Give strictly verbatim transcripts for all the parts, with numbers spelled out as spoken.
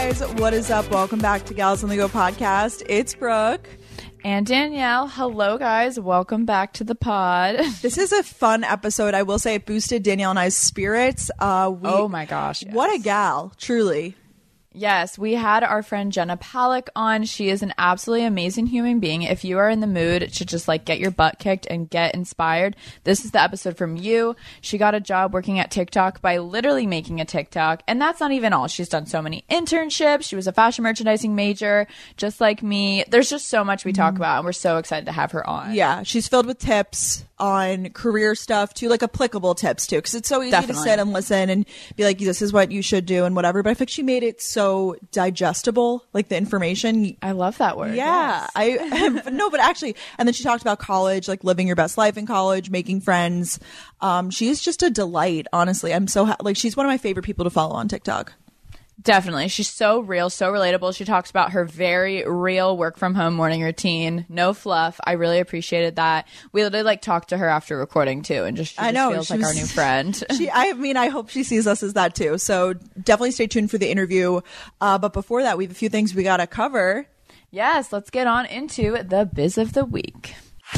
guys, what is up? Welcome back to Gals on the Go podcast. It's Brooke. And Danielle. Hello, guys. Welcome back to the pod. This is a fun episode. I will say it boosted Danielle and I's spirits. Uh, we, oh, my gosh. Yes. What a gal, truly. Yes, we had our friend Jenna Pollock on. She is an absolutely amazing human being. If you are in the mood to just like get your butt kicked and get inspired, this is the episode from you. She got a job working at TikTok by literally making a TikTok. And that's not even all. She's done so many internships. She was a fashion merchandising major, just like me. There's just so much we talk about, and we're so excited to have her on. Yeah, she's filled with tips on career stuff too, like applicable tips too, because it's so easy Definitely. to sit and listen and be like, this is what you should do and whatever, but I think she made it so digestible, like the information. I love that word. Yeah. Yes. I no, but actually, and then she talked about college, like living your best life in college, making friends. Um, she's just a delight, honestly. I'm so, ha- like, she's one of my favorite people to follow on TikTok. Definitely. She's so real, so relatable. She talks about her very real work from home morning routine. No fluff. I really appreciated that. We literally like talked to her after recording too, and just she I know, just feels like was, our new friend. she, I mean, I hope she sees us as that too. So definitely stay tuned for the interview. Uh, but before that, we have a few things we got to cover. Yes, let's get on into the biz of the week.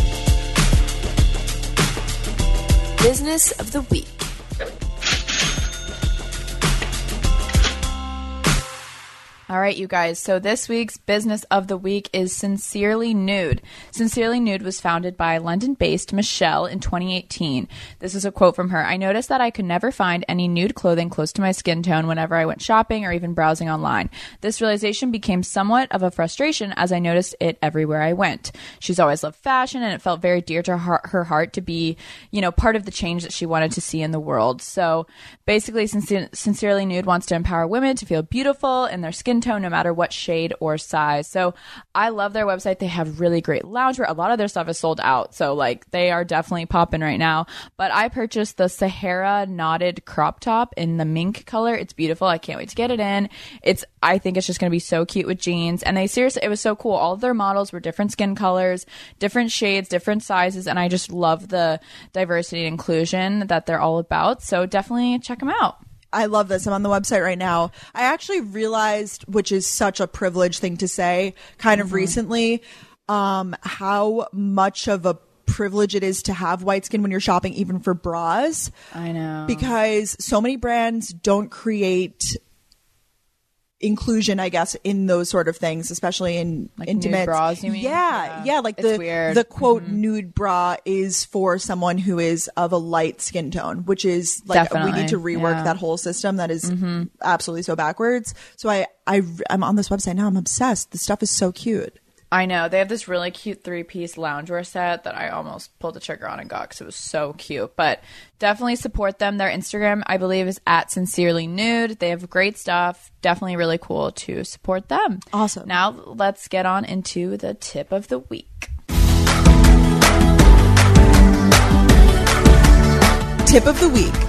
Business of the week. All right, you guys. So this week's business of the week is Sincerely Nude. Sincerely Nude was founded by London-based Michelle in twenty eighteen. This is a quote from her. "I noticed that I could never find any nude clothing close to my skin tone whenever I went shopping or even browsing online. This realization became somewhat of a frustration as I noticed it everywhere I went. She's always loved fashion, and it felt very dear to her, her heart to be, you know, part of the change that she wanted to see in the world. So basically, Sincer- Sincerely Nude wants to empower women to feel beautiful in their skin tone no matter what shade or size." So I love their website. They have really great loungewear. A lot of their stuff is sold out, so like they are definitely popping right now. But I purchased the Sahara knotted crop top in the mink color. It's beautiful. I can't wait to get it in. It's I think it's just going to be so cute with jeans. And they seriously, it was so cool. All of their models were different skin colors, different shades, different sizes, and I just love the diversity and inclusion that they're all about. So definitely check them out. I love this. I'm on the website right now. I actually realized, which is such a privileged thing to say, kind of mm-hmm. recently, um, how much of a privilege it is to have white skin when you're shopping, even for bras. I know. Because so many brands don't create inclusion, I guess, in those sort of things, especially in like intimate nude bras, you mean? Yeah, yeah, yeah like it's the weird. the quote mm-hmm. nude bra is for someone who is of a light skin tone, which is like Definitely. we need to rework yeah. that whole system that is mm-hmm. absolutely so backwards. So I I I'm on this website now. I'm obsessed. The stuff is so cute. I know. They have this really cute three-piece loungewear set that I almost pulled the trigger on and got because it was so cute. But definitely support them. Their Instagram, I believe, is at Sincerely Nude. They have great stuff. Definitely really cool to support them. Awesome. Now let's get on into the tip of the week. Tip of the week.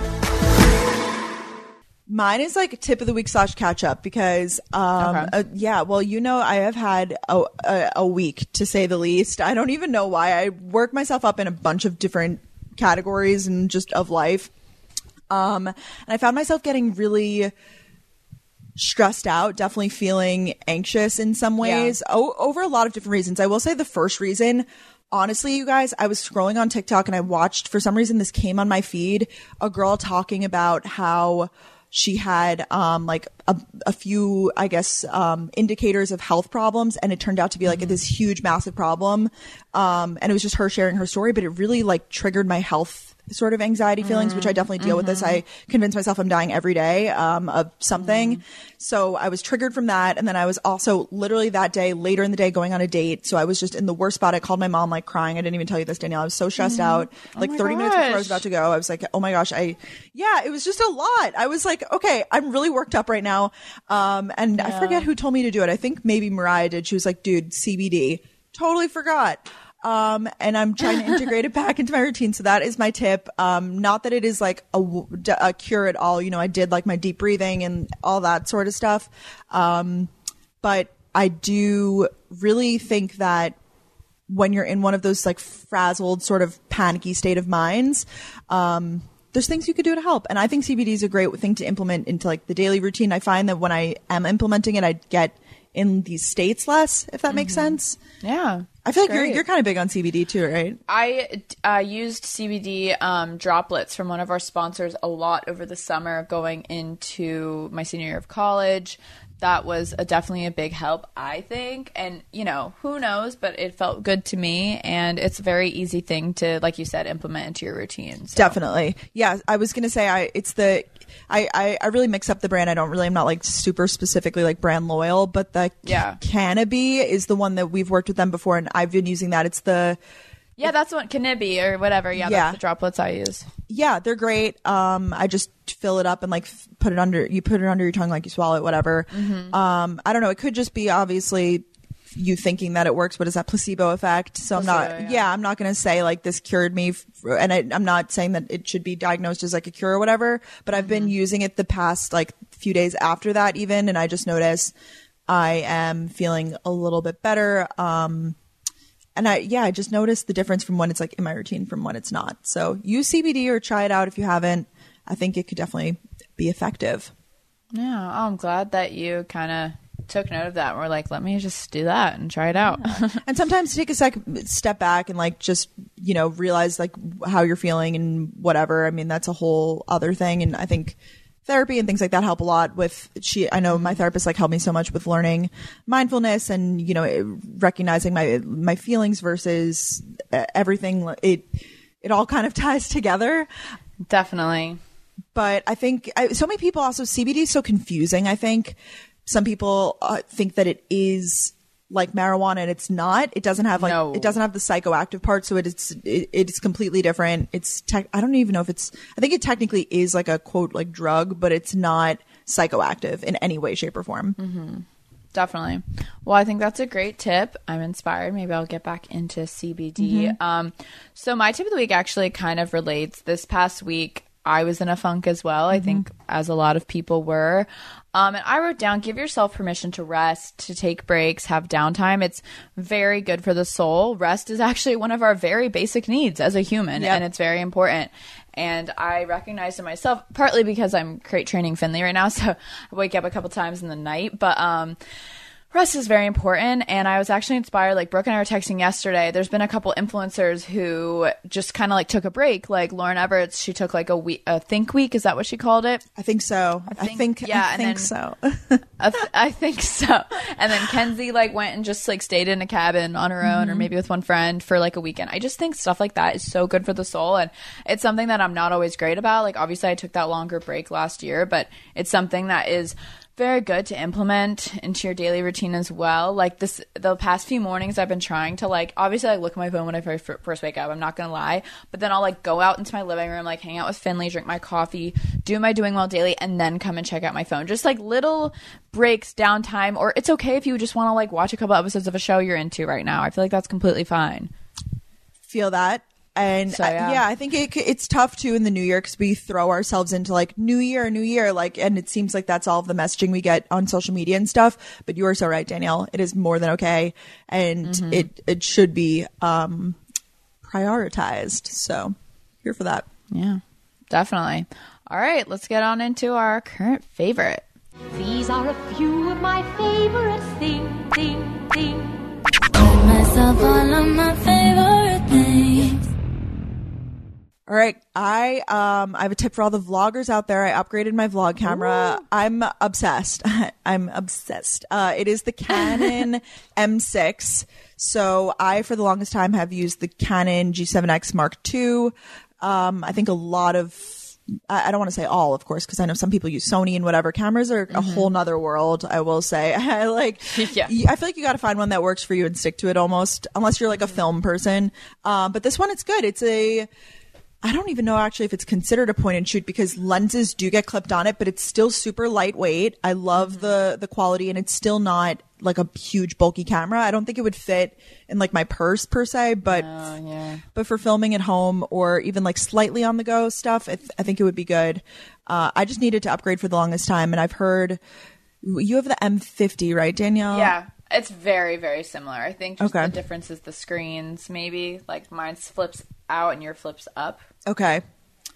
Mine is like tip of the week slash catch up because, um, okay. uh, yeah, well, you know, I have had a, a, a week to say the least. I don't even know why. I work myself up in a bunch of different categories and just of life. Um, and I found myself getting really stressed out, definitely feeling anxious in some ways yeah. o- over a lot of different reasons. I will say the first reason, honestly, you guys, I was scrolling on TikTok and I watched, for some reason, this came on my feed, a girl talking about how she had um like a, a few, I guess, um indicators of health problems, and it turned out to be like mm-hmm. this huge, massive problem. Um, and it was just her sharing her story, but it really like triggered my health sort of anxiety feelings, mm-hmm. which I definitely deal mm-hmm. with this. I convince myself I'm dying every day um, of something. Mm-hmm. So I was triggered from that. And then I was also literally that day, later in the day, going on a date. So I was just in the worst spot. I called my mom like crying. I didn't even tell you this, Danielle. I was so stressed mm-hmm. out. Like oh thirty gosh. minutes before I was about to go, I was like, oh my gosh, I, yeah, it was just a lot. I was like, okay, I'm really worked up right now. Um, and yeah. I forget who told me to do it. I think maybe Mariah did. She was like, dude, C B D. Totally forgot. Um, and I'm trying to integrate it back into my routine. So that is my tip. Um, not that it is like a, a cure at all. You know, I did like my deep breathing and all that sort of stuff. Um, but I do really think that when you're in one of those like frazzled sort of panicky state of minds, um, there's things you could do to help. And I think C B D is a great thing to implement into like the daily routine. I find that when I am implementing it, I get in these states less, if that mm-hmm. makes sense. Yeah. I feel like you're, you're kind of big on C B D too, right? I uh, used C B D um, droplets from one of our sponsors a lot over the summer going into my senior year of college. That was a, definitely a big help, I think. And, you know, who knows, but it felt good to me. And it's a very easy thing to, like you said, implement into your routine. So. Definitely. Yeah, I was going to say, I it's the, I, I, I really mix up the brand. I don't really, I'm not like super specifically like brand loyal, but the yeah. Canopy is the one that we've worked with them before. And I've been using that. It's the... Yeah, that's what Canopy or whatever. Yeah, yeah, that's the droplets I use. Yeah, they're great. Um, I just fill it up and like f- put it under. You put it under your tongue, like you swallow it, whatever. Mm-hmm. Um, I don't know. It could just be obviously you thinking that it works, but is that placebo effect? So placebo, I'm not. Yeah. yeah, I'm not going to say like this cured me, f- and I, I'm not saying that it should be diagnosed as like a cure or whatever. But I've mm-hmm. been using it the past like few days after that, even, and I just noticed I am feeling a little bit better. Um. And I, yeah, I just noticed the difference from when it's like in my routine from when it's not. So use C B D or try it out if you haven't. I think it could definitely be effective. Yeah. Oh, I'm glad that you kind of took note of that. We're like, let me just do that and try it out. Yeah. And sometimes take a sec, step back and like just, you know, realize like how you're feeling and whatever. I mean, that's a whole other thing. And I think therapy and things like that help a lot with she I know my therapist like helped me so much with learning mindfulness and, you know, recognizing my my feelings versus everything. It it all kind of ties together. Definitely. But I think I, so many people also C B D is so confusing. I think some people uh, think that it is like marijuana and it's not. It doesn't have like no. it doesn't have the psychoactive part, so it is it, it's completely different. It's tech I don't even know if it's I think it technically is like a quote like drug, but it's not psychoactive in any way, shape, or form. Mm-hmm. Definitely. Well, I think that's a great tip. I'm inspired. Maybe I'll get back into C B D. Mm-hmm. Um, so my tip of the week actually kind of relates. This past week, I was in a funk as well. Mm-hmm. I think as a lot of people were. Um, and I wrote down, give yourself permission to rest, to take breaks, have downtime. It's very good for the soul. Rest is actually one of our very basic needs as a human, yep. and it's very important. And I recognize in myself, partly because I'm crate training Finley right now, so I wake up a couple times in the night, but um, rest is very important. And I was actually inspired, like Brooke and I were texting yesterday. There's been a couple influencers who just kind of like took a break. Like Lauren Everett, she took like a week, a think week. Is that what she called it? I think so. I think, I think yeah, I think then, so. I, th- I think so. And then Kenzie like went and just like stayed in a cabin on her own, mm-hmm. or maybe with one friend for like a weekend. I just think stuff like that is so good for the soul. And it's something that I'm not always great about. Like obviously I took that longer break last year, but it's something that is very good to implement into your daily routine as well. Like this, the past few mornings I've been trying to like, obviously I look at my phone when I first wake up, I'm not going to lie, but then I'll like go out into my living room, like hang out with Finley, drink my coffee, do my doing well daily, and then come and check out my phone. Just like little breaks, downtime, or it's okay if you just want to like watch a couple episodes of a show you're into right now. I feel like that's completely fine. Feel that. And so, yeah. I, yeah, I think it, it's tough too in the new year because we throw ourselves into like new year, new year, like, and it seems like that's all of the messaging we get on social media and stuff. But you are so right, Danielle. It is more than okay, and mm-hmm. it it should be um, prioritized. So here for that. Yeah, definitely. All right, let's get on into our current favorite. These are a few of my favorite things. Thing, thing. Call myself all of my favorite things. All right, I um I have a tip for all the vloggers out there. I upgraded my vlog camera. Ooh. I'm obsessed. I'm obsessed. Uh, it is the Canon M six. So I, for the longest time, have used the Canon G seven X Mark two. Um, I think a lot of I, I don't want to say all, of course, because I know some people use Sony and whatever. Cameras are mm-hmm. a whole nother world, I will say. I like. Yeah. I feel like you got to find one that works for you and stick to it almost, unless you're like a film person. Uh, but this one, it's good. It's a. I don't even know actually if it's considered a point and shoot because lenses do get clipped on it, but it's still super lightweight. I love mm-hmm. the the quality, and it's still not like a huge bulky camera. I don't think it would fit in like my purse per se, but oh, yeah. but for filming at home or even like slightly on the go stuff, I, th- I think it would be good. Uh, I just needed to upgrade for the longest time, and I've heard you have the M fifty, right, Danielle? Yeah. It's very, very similar. I think just okay. the difference is the screens, maybe. Like mine flips out and your flips up. Okay.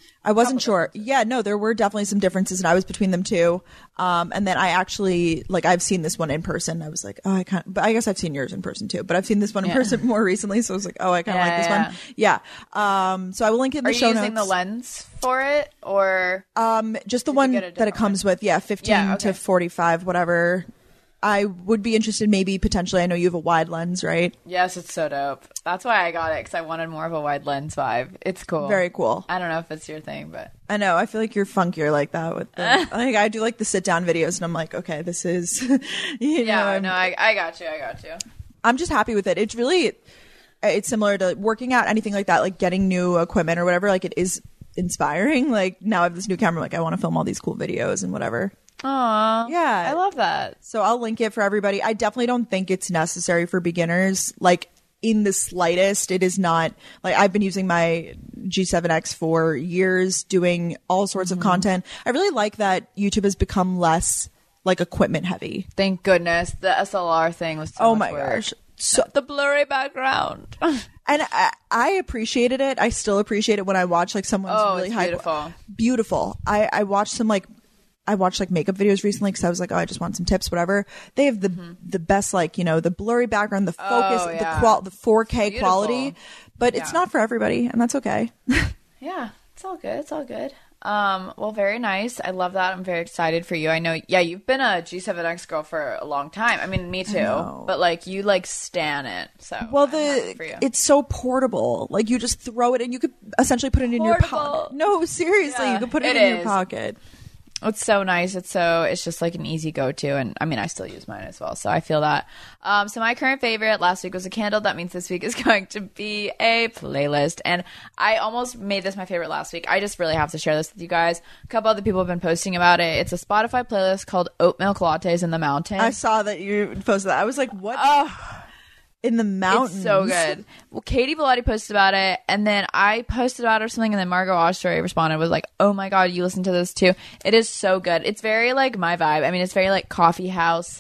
I wasn't sure. Yeah, no, there were definitely some differences, and I was between them too. Um, and then I actually, like, I've seen this one in person. I was like, oh, I kind of, but I guess I've seen yours in person too. But I've seen this one in Yeah. person more recently, so I was like, oh, I kind of Yeah, like this yeah. one. Yeah. Um, so I will link it in the Are you show using notes. the lens for it, or Um, just the Did you one get a that it different comes with. Yeah, fifteen Yeah, okay. to forty-five, whatever. I would be interested, maybe potentially. I know you have a wide lens, right? yes, it's so dope. That's why I got it because I wanted more of a wide lens vibe. It's cool. Very cool. I don't know if it's your thing, but I know. I feel like you're funkier like that. With the, like, I do like the sit down videos, and I'm like, okay, this is. You know, yeah, I'm, no, I, I got you. I got you. I'm just happy with it. It's really, it's similar to working out, anything like that, like getting new equipment or whatever. Like, it is inspiring. Like, now I have this new camera. Like, I want to film all these cool videos and whatever. Aw, Yeah. I love that. So I'll link it for everybody. I definitely don't think it's necessary for beginners. Like, in the slightest, it is not. Like, I've been using my G seven X for years, doing all sorts Mm-hmm. of content. I really like that YouTube has become less like equipment heavy. Thank goodness the S L R thing was. So Oh much my work. gosh. So, The blurry background. and I, I appreciated it. I still appreciate it when I watch like someone's Oh, really it's high. beautiful. Beautiful. I, I watched some like, I watched like makeup videos recently because I was like, oh, I just want some tips, whatever. They have the the best, like, you know, the blurry background, the focus, Mm-hmm. Oh, yeah. the qual, the four K Beautiful. quality, but it's Yeah. not for everybody, and that's okay. Yeah, it's all good. It's all good. Um, well, very nice. I love that. I'm very excited for you. I know, yeah, you've been a G seven X girl for a long time. I mean, me too. know. But like, you like stan it. So Well, I'm happy for the you. it's so portable. Like, you just throw it in. You could essentially put it in your Portable. pocket. No, seriously, Yeah, you could put it, it in your is. pocket. It's so nice. It's so, it's just like an easy go-to. And I mean, I still use mine as well. So I feel that. Um, so my current favorite last week was a candle. That means this week is going to be a playlist. And I almost made this my favorite last week. I just really have to share this with you guys. A couple other people have been posting about it. It's a Spotify playlist called Oat Milk Lattes in the Mountains. I saw that you posted that. I was like, what? In the mountains? It's so good. Well, Katie Bellotti posted about it, and then I posted about it or something, and then Margot Oshry responded was like, "Oh my god, you listen to this too? It is so good. It's very like my vibe. I mean, it's very like coffee house,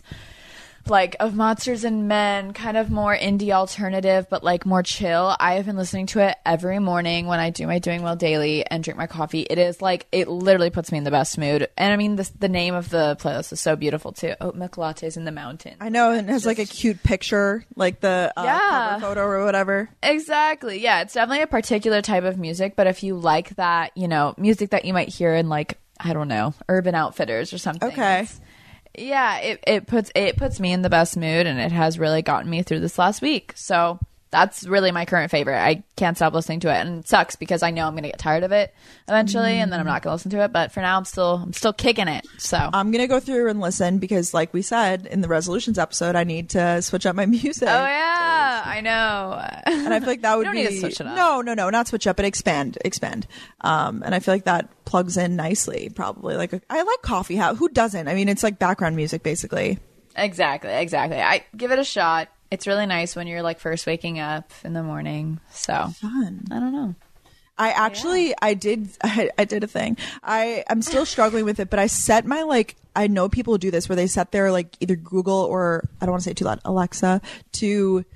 like of Monsters and Men, kind of more indie alternative, but like more chill. I have been listening to it every morning when I do my Doing Well Daily and drink my coffee. It is like, it literally puts me in the best mood. And I mean, this, the name of the playlist is so beautiful too. Oat Milk Lattes in the Mountains. I know, and it has like a cute picture, like the uh, Yeah. cover photo or whatever. Exactly. Yeah, it's definitely a particular type of music, but if you like that, you know, music that you might hear in like, I don't know, Urban Outfitters or something. Okay. it's- Yeah, it, it puts it puts me in the best mood, and it has really gotten me through this last week. So that's really my current favorite. I can't stop listening to it, and it sucks because I know I'm gonna get tired of it eventually, and then I'm not gonna listen to it. But for now, I'm still I'm still kicking it. So I'm gonna go through and listen because, like we said in the resolutions episode, I need to switch up my music. oh yeah, I know. And I feel like that would don't be need to switch it up. no, no, no, not switch up, but expand, expand. Um, and I feel like that plugs in nicely. Probably like a, I like coffee house. Who doesn't? I mean, it's like background music basically. Exactly, exactly. I give it a shot. It's really nice when you're like first waking up in the morning. So Fun. I don't know. I actually, I did, I, I did a thing. I, I'm still struggling with it, but I set my like, I know people do this where they set their like either Google or I don't want to say it too loud, Alexa to,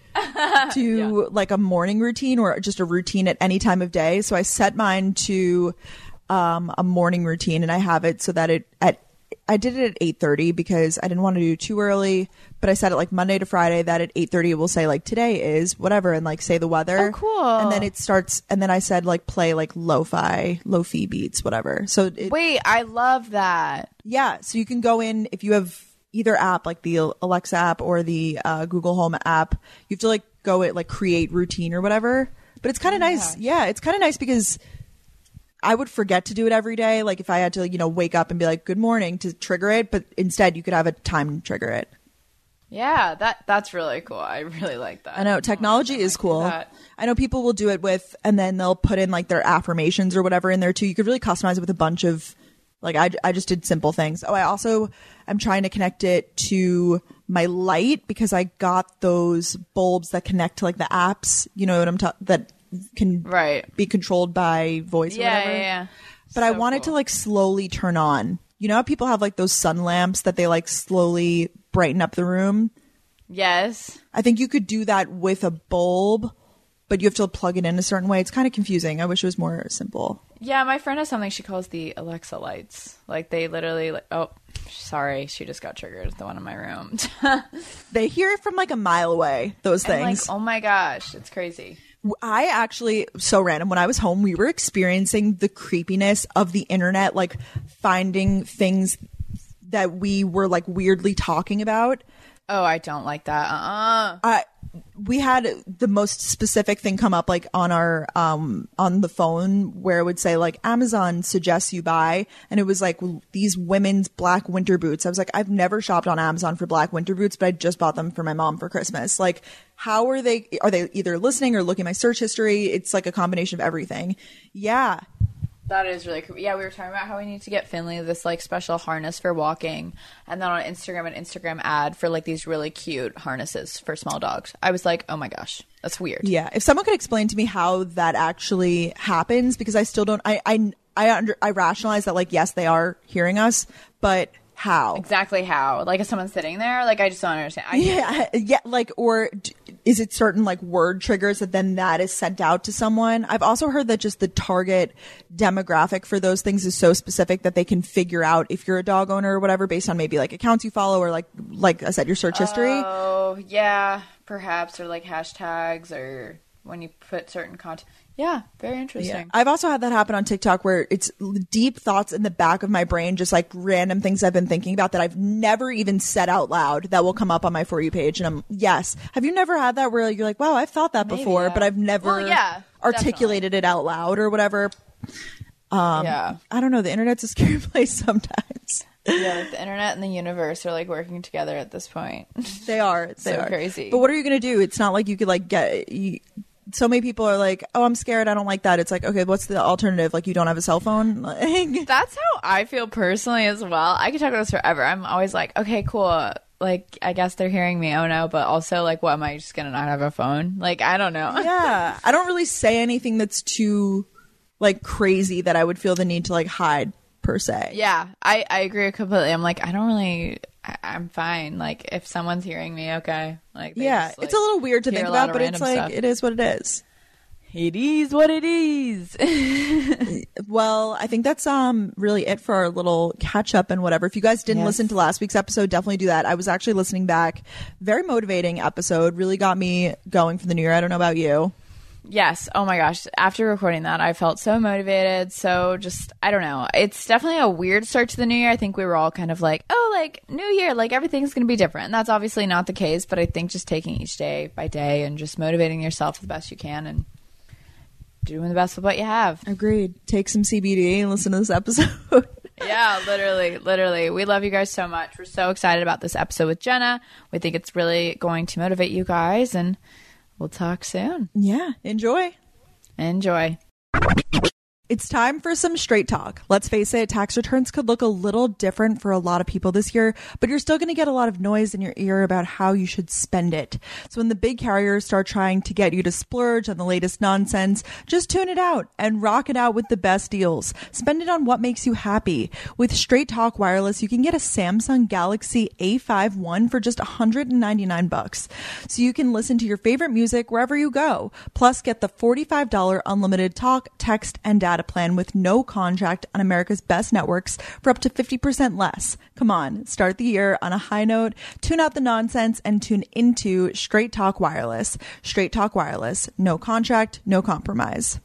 to like a morning routine or just a routine at any time of day. So I set mine to, um, a morning routine, and I have it so that it at, I did it at eight thirty because I didn't want to do too early, but I set it like Monday to Friday that at eight thirty it will say like today is whatever and like say the weather. Oh, cool. And then it starts, and then I said like play like lo-fi, lo-fi beats, whatever. So it, Wait, I love that. yeah, so you can go in if you have either app like the Alexa app or the uh, Google Home app. You have to like go at like create routine or whatever. But it's kind of nice. Yeah, it's kind of nice because I would forget to do it every day. Like if I had to, you know, wake up and be like, good morning to trigger it. But instead you could have a time to trigger it. Yeah, that that's really cool. I really like that. I know technology is cool. that. I know people will do it with, and then they'll put in like their affirmations or whatever in there too. You could really customize it with a bunch of, like I, I just did simple things. Oh, I also am trying to connect it to my light because I got those bulbs that connect to like the apps. You know what I'm talking, that can Right. be controlled by voice or Yeah, whatever. yeah, yeah. But I So wanted to cool. like slowly turn on. You know how people have like those sun lamps that they like slowly brighten up the room? Yes. I think you could do that with a bulb, but you have to plug it in a certain way. It's kind of confusing. I wish it was more simple. Yeah, my friend has something she calls the Alexa lights. Like they literally like oh sorry, she just got triggered, the one in my room. They hear it from like a mile away, those I'm things. like, oh my gosh, it's crazy. I actually, so random, when I was home, we were experiencing the creepiness of the internet, like finding things that we were like weirdly talking about. Oh, I don't like that. Uh-uh. I we had the most specific thing come up like on our um on the phone where it would say like Amazon suggests you buy, and it was like these women's black winter boots. I was like, I've never shopped on Amazon for black winter boots, but I just bought them for my mom for Christmas. Like, how are they are they either listening or looking at my search history? It's like a combination of everything. Yeah. That is really cool. Yeah, we were talking about how we need to get Finley this like special harness for walking, and then on Instagram an Instagram ad for like these really cute harnesses for small dogs. I was like, oh my gosh, that's weird. Yeah, if someone could explain to me how that actually happens, because I still don't. I I I under I rationalize that like yes they are hearing us, but how exactly how? Like, is someone sitting there? Like, I just don't understand. I yeah, yeah. Like, or d- is it certain like word triggers that then that is sent out to someone? I've also heard that just the target demographic for those things is so specific that they can figure out if you're a dog owner or whatever based on maybe like accounts you follow or like like I said your search history. Oh yeah, perhaps, or like hashtags or when you put certain content. Yeah, very interesting. Yeah. I've also had that happen on TikTok where it's deep thoughts in the back of my brain, just like random things I've been thinking about that I've never even said out loud that will come up on my For You page. And I'm, yes. Have you never had that where you're like, wow, I've thought that Maybe, before, yeah. but I've never well, yeah, articulated definitely. it out loud or whatever? Um, yeah. I don't know. The internet's a scary place sometimes. Yeah, like the internet and the universe are like working together at this point. They are. They so are. crazy. But what are you going to do? It's not like you could like get... You, so many people are like, oh, I'm scared, I don't like that. It's like, okay, what's the alternative? Like, you don't have a cell phone? Like, that's how I feel personally as well. I could talk about this forever. I'm always like, okay, cool. Like, I guess they're hearing me. Oh no. But also like, what, am I just gonna not have a phone? Like, I don't know. Yeah. I don't really say anything that's too like crazy that I would feel the need to like hide per se. Yeah, I, I agree completely. I'm like, I don't really, I, I'm fine. Like, if someone's hearing me, okay. Like, they yeah, just, like, it's a little weird to hear think a lot about, of but it's random like, stuff. it is what it is. It is what it is. Well, I think that's um really it for our little catch up and whatever. If you guys didn't Yes. listen to last week's episode, definitely do that. I was actually listening back. Very motivating episode. Really got me going for the new year. I don't know about you. Yes. Oh my gosh. After recording that, I felt so motivated. So just, I don't know. It's definitely a weird start to the new year. I think we were all kind of like, oh, like new year, like everything's going to be different. And that's obviously not the case. But I think just taking each day by day and just motivating yourself the best you can and doing the best with what you have. Agreed. Take some C B D and listen to this episode. Yeah, literally, literally. We love you guys so much. We're so excited about this episode with Jenna. We think it's really going to motivate you guys, and we'll talk soon. Yeah. Enjoy. Enjoy. It's time for some straight talk. Let's face it, tax returns could look a little different for a lot of people this year, but you're still going to get a lot of noise in your ear about how you should spend it. So when the big carriers start trying to get you to splurge on the latest nonsense, just tune it out and rock it out with the best deals. Spend it on what makes you happy. With Straight Talk Wireless, you can get a Samsung Galaxy A five One for just one hundred ninety-nine bucks. So you can listen to your favorite music wherever you go. Plus, get the forty-five dollars unlimited talk, text, and data plan with no contract on America's best networks for up to fifty percent less. Come on, start the year on a high note, tune out the nonsense, and tune into Straight Talk Wireless. Straight Talk Wireless. No contract, no compromise.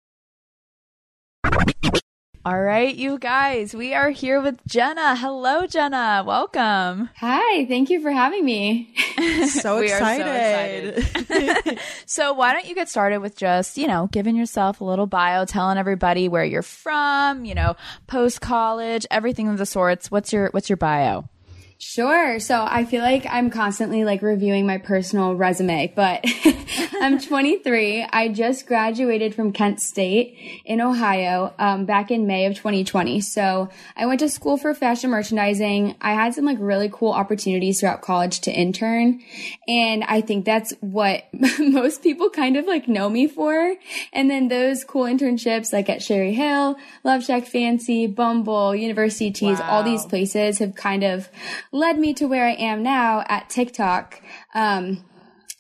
All right, you guys, we are here with Jenna. Hello, Jenna. Welcome. Hi, thank you for having me. So We are so excited. excited. So why don't you get started with just, you know, giving yourself a little bio, telling everybody where you're from, you know, post-college, everything of the sorts. What's your what's your bio? Sure. So I feel like I'm constantly like reviewing my personal resume, but I'm twenty-three. I just graduated from Kent State in Ohio um, back in May of twenty twenty. So I went to school for fashion merchandising. I had some like really cool opportunities throughout college to intern. And I think that's what most people kind of like know me for. And then those cool internships like at Sherry Hill, Love Shack Fancy, Bumble, University Tees, Wow. all these places have kind of led me to where I am now at TikTok. Um,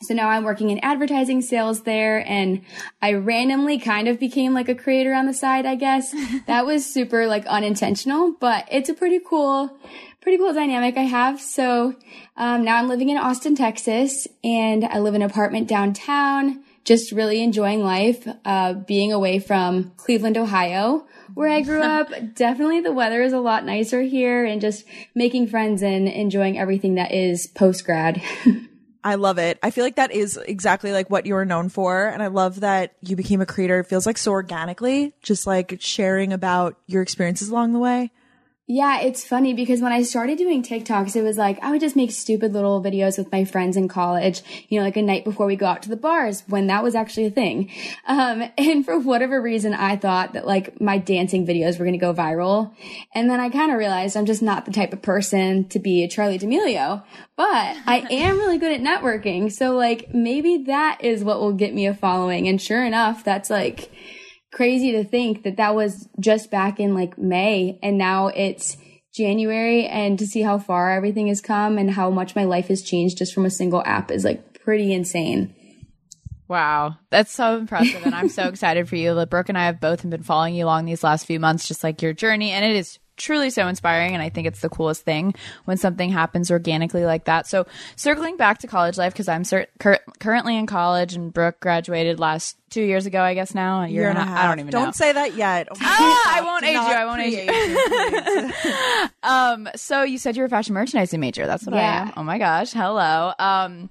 So now I'm working in advertising sales there, and I randomly kind of became like a creator on the side, I guess. That was super like unintentional, but it's a pretty cool, pretty cool dynamic I have. So um, now I'm living in Austin, Texas, and I live in an apartment downtown, just really enjoying life, uh, being away from Cleveland, Ohio, where I grew up. Definitely the weather is a lot nicer here, and just making friends and enjoying everything that is post-grad. I love it. I feel like that is exactly like what you were known for. And I love that you became a creator. It feels like so organically, just like sharing about your experiences along the way. Yeah, it's funny because when I started doing TikToks, it was like I would just make stupid little videos with my friends in college, you know, like a night before we go out to the bars, when that was actually a thing. Um, and for whatever reason, I thought that like my dancing videos were going to go viral. And then I kind of realized I'm just not the type of person to be a Charli D'Amelio, but I am really good at networking. So like maybe that is what will get me a following. And sure enough, that's like crazy to think that that was just back in like May, and now it's January, and to see how far everything has come and how much my life has changed just from a single app is like pretty insane. Wow, that's so impressive, and I'm so excited for you. Brooke and I have both been following you along these last few months, just like your journey, and it is truly so inspiring, and I think it's the coolest thing when something happens organically like that. So circling back to college life, because I'm cur- cur- currently in college, and Brooke graduated last two years ago, I guess now. A year, year and a half. I don't even don't know. Don't say that yet. Oh ah, I won't age you. I won't age you. um, so you said you're a fashion merchandising major. That's what yeah. I am. Oh my gosh. Hello. Um,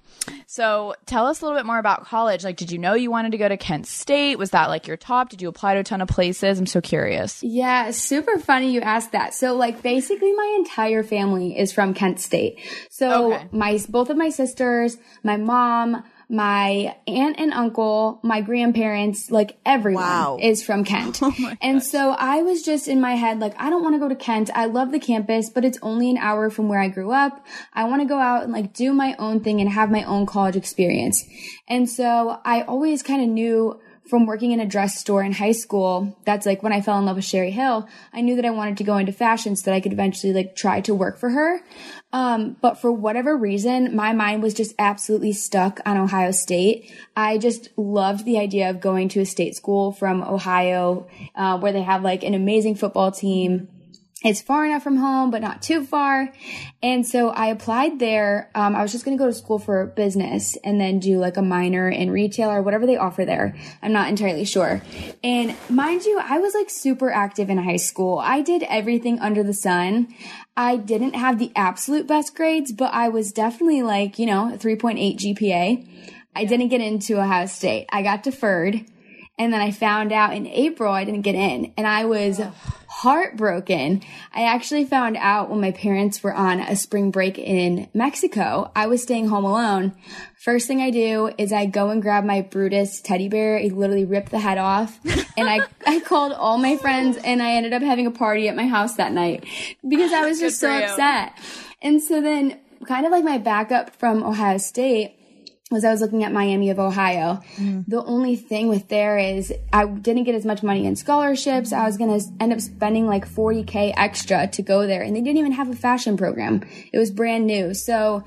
so tell us a little bit more about college. Like, did you know you wanted to go to Kent State? Was that like your top? Did you apply to a ton of places? I'm so curious. Yeah, super funny you asked that. So like basically my entire family is from Kent State. So okay. my, both of my sisters, my mom, my aunt and uncle, my grandparents, like everyone wow. is from Kent. Oh my and gosh. so I was just in my head, like, I don't want to go to Kent. I love the campus, but it's only an hour from where I grew up. I want to go out and like do my own thing and have my own college experience. And so I always kind of knew from working in a dress store in high school, that's like when I fell in love with Sherry Hill, I knew that I wanted to go into fashion so that I could eventually like try to work for her. Um, but for whatever reason, my mind was just absolutely stuck on Ohio State. I just loved the idea of going to a state school from Ohio, uh, where they have like an amazing football team. It's far enough from home, but not too far. And so I applied there. Um, I was just going to go to school for business and then do like a minor in retail or whatever they offer there. I'm not entirely sure. And mind you, I was like super active in high school. I did everything under the sun. I didn't have the absolute best grades, but I was definitely like, you know, a three point eight G P A. I didn't get into Ohio State. I got deferred. And then I found out in April I didn't get in, and I was heartbroken. I actually found out when my parents were on a spring break in Mexico. I was staying home alone. First thing I do is I go and grab my Brutus teddy bear. I literally ripped the head off, and I, I called all my friends, and I ended up having a party at my house that night because I was just so upset. And so then kind of like my backup from Ohio State was I was looking at Miami of Ohio. Mm. The only thing with there is I didn't get as much money in scholarships. I was going to end up spending like forty K extra to go there. And they didn't even have a fashion program. It was brand new. So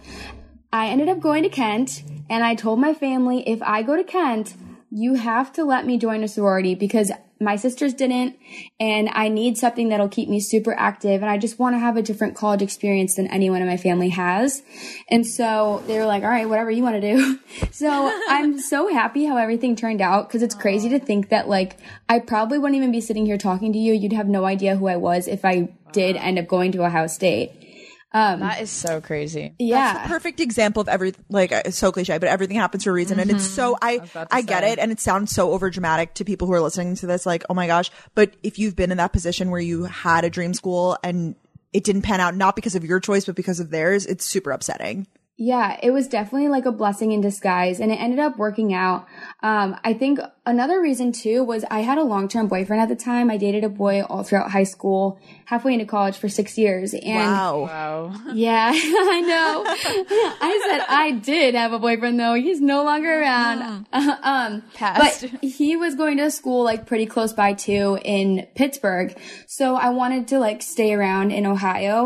I ended up going to Kent, and I told my family, if I go to Kent, you have to let me join a sorority because my sisters didn't, and I need something that'll keep me super active, and I just want to have a different college experience than anyone in my family has. And so they were like, all right, whatever you want to do. So I'm so happy how everything turned out, because it's crazy to think that like I probably wouldn't even be sitting here talking to you. You'd have no idea who I was if I did end up going to Ohio State. Um, that is so crazy. Yeah. That's the perfect example of every, like, it's so cliche, but everything happens for a reason. Mm-hmm. And it's so, I, I, I get it. And it sounds so over dramatic to people who are listening to this, like, oh my gosh. But if you've been in that position where you had a dream school and it didn't pan out, not because of your choice, but because of theirs, it's super upsetting. Yeah, it was definitely like a blessing in disguise, and it ended up working out. Um, I think another reason too was I had a long-term boyfriend at the time. I dated a boy all throughout high school, halfway into college for six years. And wow. Wow. Yeah, I know. I said I did have a boyfriend though. He's no longer around. Mm. um, Past. But he was going to school like pretty close by too in Pittsburgh. So I wanted to like stay around in Ohio.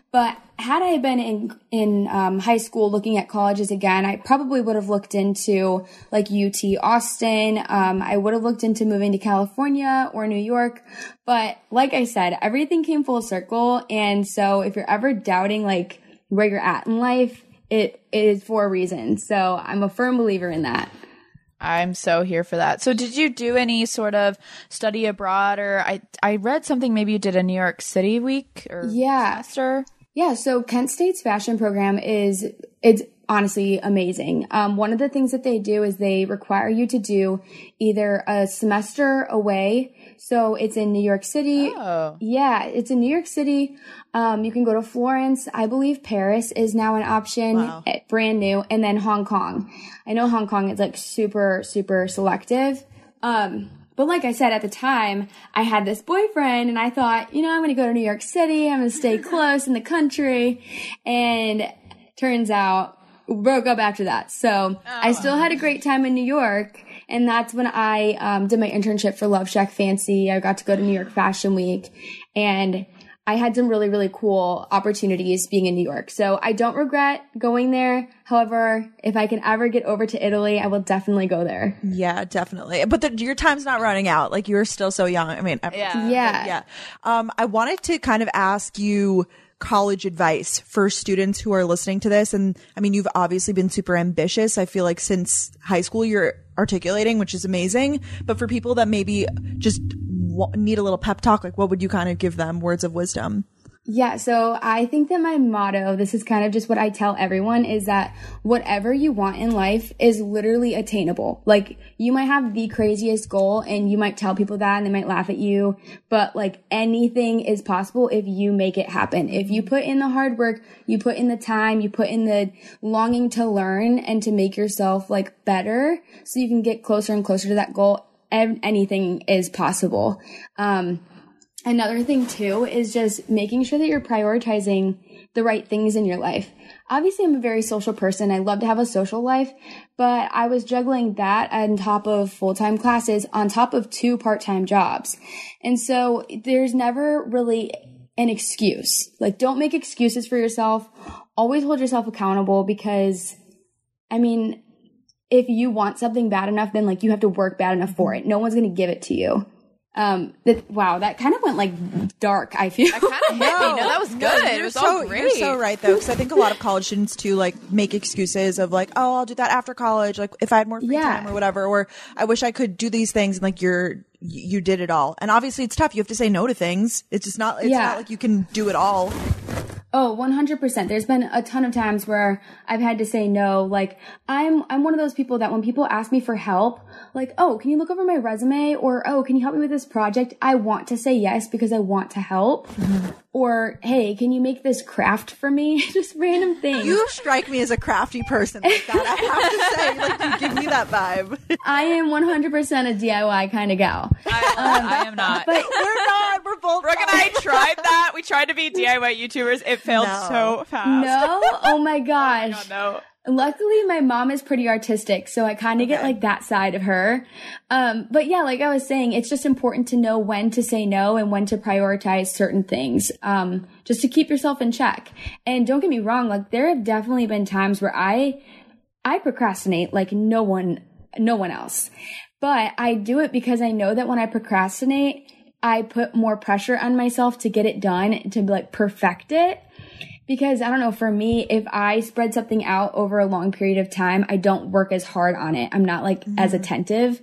But had I been in in um, high school looking at colleges again, I probably would have looked into like U T Austin. Um, I would have looked into moving to California or New York. But like I said, everything came full circle. And so if you're ever doubting like where you're at in life, it, it is for a reason. So I'm a firm believer in that. I'm so here for that. So did you do any sort of study abroad, or I I read something, maybe you did a New York City week or yeah. semester? Yeah, so Kent State's fashion program is, it's honestly amazing. Um, one of the things that they do is they require you to do either a semester away. So it's in New York City. Oh. Yeah, it's in New York City. Um, you can go to Florence. I believe Paris is now an option, Wow. brand new, and then Hong Kong. I know Hong Kong is like super, super selective. Um, But like I said, at the time, I had this boyfriend and I thought, you know, I'm going to go to New York City. I'm going to stay close in the country. And turns out broke up after that. So oh. I still had a great time in New York. And that's when I um, did my internship for Love Shack Fancy. I got to go to New York Fashion Week. And I had some really, really cool opportunities being in New York. So I don't regret going there. However, if I can ever get over to Italy, I will definitely go there. Yeah, definitely. But the, your time's not running out. Like, you're still so young. I mean, Yeah. Yeah. yeah. Um, I wanted to kind of ask you college advice for students who are listening to this. And I mean, you've obviously been super ambitious. I feel like since high school, you're articulating, which is amazing. But for people that maybe just w- need a little pep talk, like what would you kind of give them, words of wisdom? Yeah, so I think that my motto, this is kind of just what I tell everyone, is that whatever you want in life is literally attainable. Like, you might have the craziest goal and you might tell people that and they might laugh at you, but like anything is possible if you make it happen. If you put in the hard work, you put in the time, you put in the longing to learn and to make yourself like better so you can get closer and closer to that goal, anything is possible. Um, Another thing too is just making sure that you're prioritizing the right things in your life. Obviously, I'm a very social person. I love to have a social life, but I was juggling that on top of full-time classes, on top of two part-time jobs. And so there's never really an excuse. Like, don't make excuses for yourself. Always hold yourself accountable because, I mean, if you want something bad enough, then like you have to work bad enough for it. No one's going to give it to you. Um, that, wow, that kind of went like dark, I feel. That kind of hit me. No, that was good. No, it you're was so, all great. You're so right, though, because I think a lot of college students, too, like, make excuses of, like, oh, I'll do that after college, like, if I had more free Yeah. time or whatever, or I wish I could do these things, and, like, you're, you did it all. And obviously, it's tough. You have to say no to things. It's just not, it's Yeah. not like you can do it all. Oh, one hundred percent. There's been a ton of times where I've had to say no. Like, I'm, I'm one of those people that when people ask me for help, like, oh, can you look over my resume? Or, oh, can you help me with this project? I want to say yes because I want to help. Mm-hmm. Or, hey, can you make this craft for me? Just random things. You strike me as a crafty person like that. I have to say, like, you give me that vibe. I am one hundred percent a D I Y kind of gal. I, I am not. But We're not. We're both. Brooke and I tried that. We tried to be D I Y YouTubers. It failed No. so fast. no, oh my gosh. Oh, no. Luckily, my mom is pretty artistic, so I kind of get like that side of her. Um, but yeah, like I was saying, it's just important to know when to say no and when to prioritize certain things, um, just to keep yourself in check. And don't get me wrong, like there have definitely been times where I, I procrastinate like no one, no one else. But I do it because I know that when I procrastinate, I put more pressure on myself to get it done, to like perfect it. Because I don't know, for me, if I spread something out over a long period of time, I don't work as hard on it. I'm not like mm-hmm. as attentive.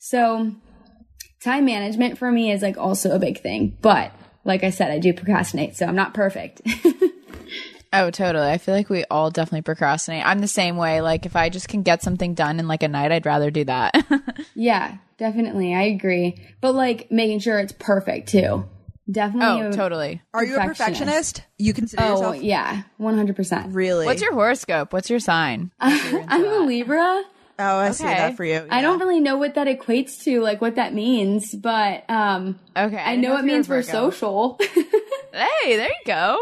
So time management for me is like also a big thing. But like I said, I do procrastinate, so I'm not perfect. Oh, totally. I feel like we all definitely procrastinate. I'm the same way. Like if I just can get something done in like a night, I'd rather do that. Yeah, definitely. I agree. But like making sure it's perfect too. Definitely. Oh, totally. Are you a perfectionist? You consider oh, yourself? yeah, one hundred percent. Really? What's your horoscope? What's your sign? I'm a Libra. Oh, I see Okay. that for you. Yeah. I don't really know what that equates to, like what that means, but um, Okay. I know it means we're social. Hey, there you go.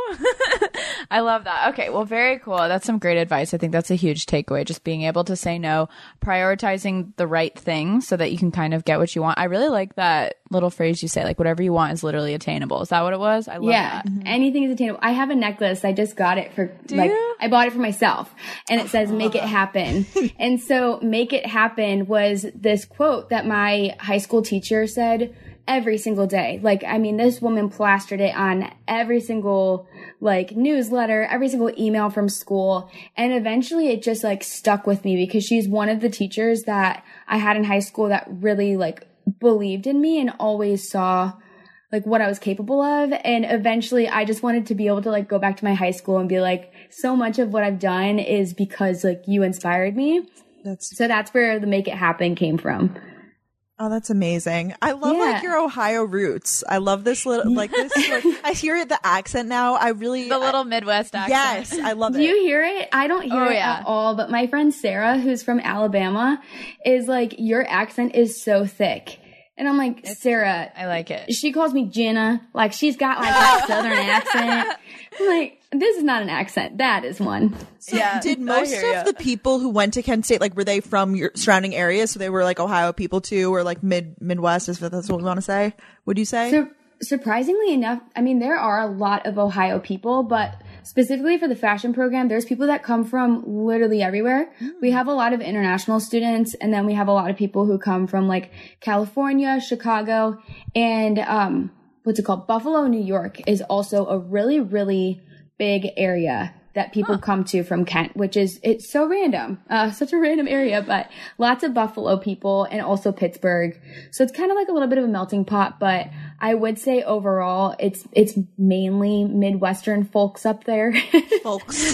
I love that. Okay, well, very cool. That's some great advice. I think that's a huge takeaway, just being able to say no, prioritizing the right thing so that you can kind of get what you want. I really like that little phrase you say, like, whatever you want is literally attainable. Is that what it was? I love yeah, that. Mm-hmm. Anything is attainable. I have a necklace. I just got it for, Do like, you? I bought it for myself, and it says, make it happen. And so make it happen was this quote that my high school teacher said every single day. Like, I mean, this woman plastered it on every single, like, newsletter, every single email from school. And eventually it just, like, stuck with me because she's one of the teachers that I had in high school that really, like, believed in me and always saw, like, what I was capable of. And eventually I just wanted to be able to, like, go back to my high school and be like, so much of what I've done is because, like, you inspired me. That's So that's where the Make It Happen came from. Oh, that's amazing. I love Yeah. like your Ohio roots. I love this little, like this, like, I hear the accent now. I really, The little Midwest accent. yes, I love Do it. you hear it? I don't hear Oh, it yeah. at all, but my friend Sarah, who's from Alabama, is like, your accent is so thick. And I'm like, Sarah, I like it. she calls me Jenna. Like, she's got like a southern accent. I'm like, this is not an accent. That is one. Yeah. Did I most hear ya. of the people who went to Kent State, like, were they from your surrounding areas? So they were like Ohio people too, or like mid Midwest, if that's what we want to say? Would you say? So, surprisingly enough, I mean, there are a lot of Ohio people, but specifically for the fashion program, there's people that come from literally everywhere. We have a lot of international students, and then we have a lot of people who come from like California, Chicago, and um, what's it called? Buffalo, New York is also a really, really big area that people come to from Kent, which is, it's so random, uh, such a random area, but lots of Buffalo people and also Pittsburgh. So it's kind of like a little bit of a melting pot, but I would say overall it's, it's mainly Midwestern folks up there. Folks.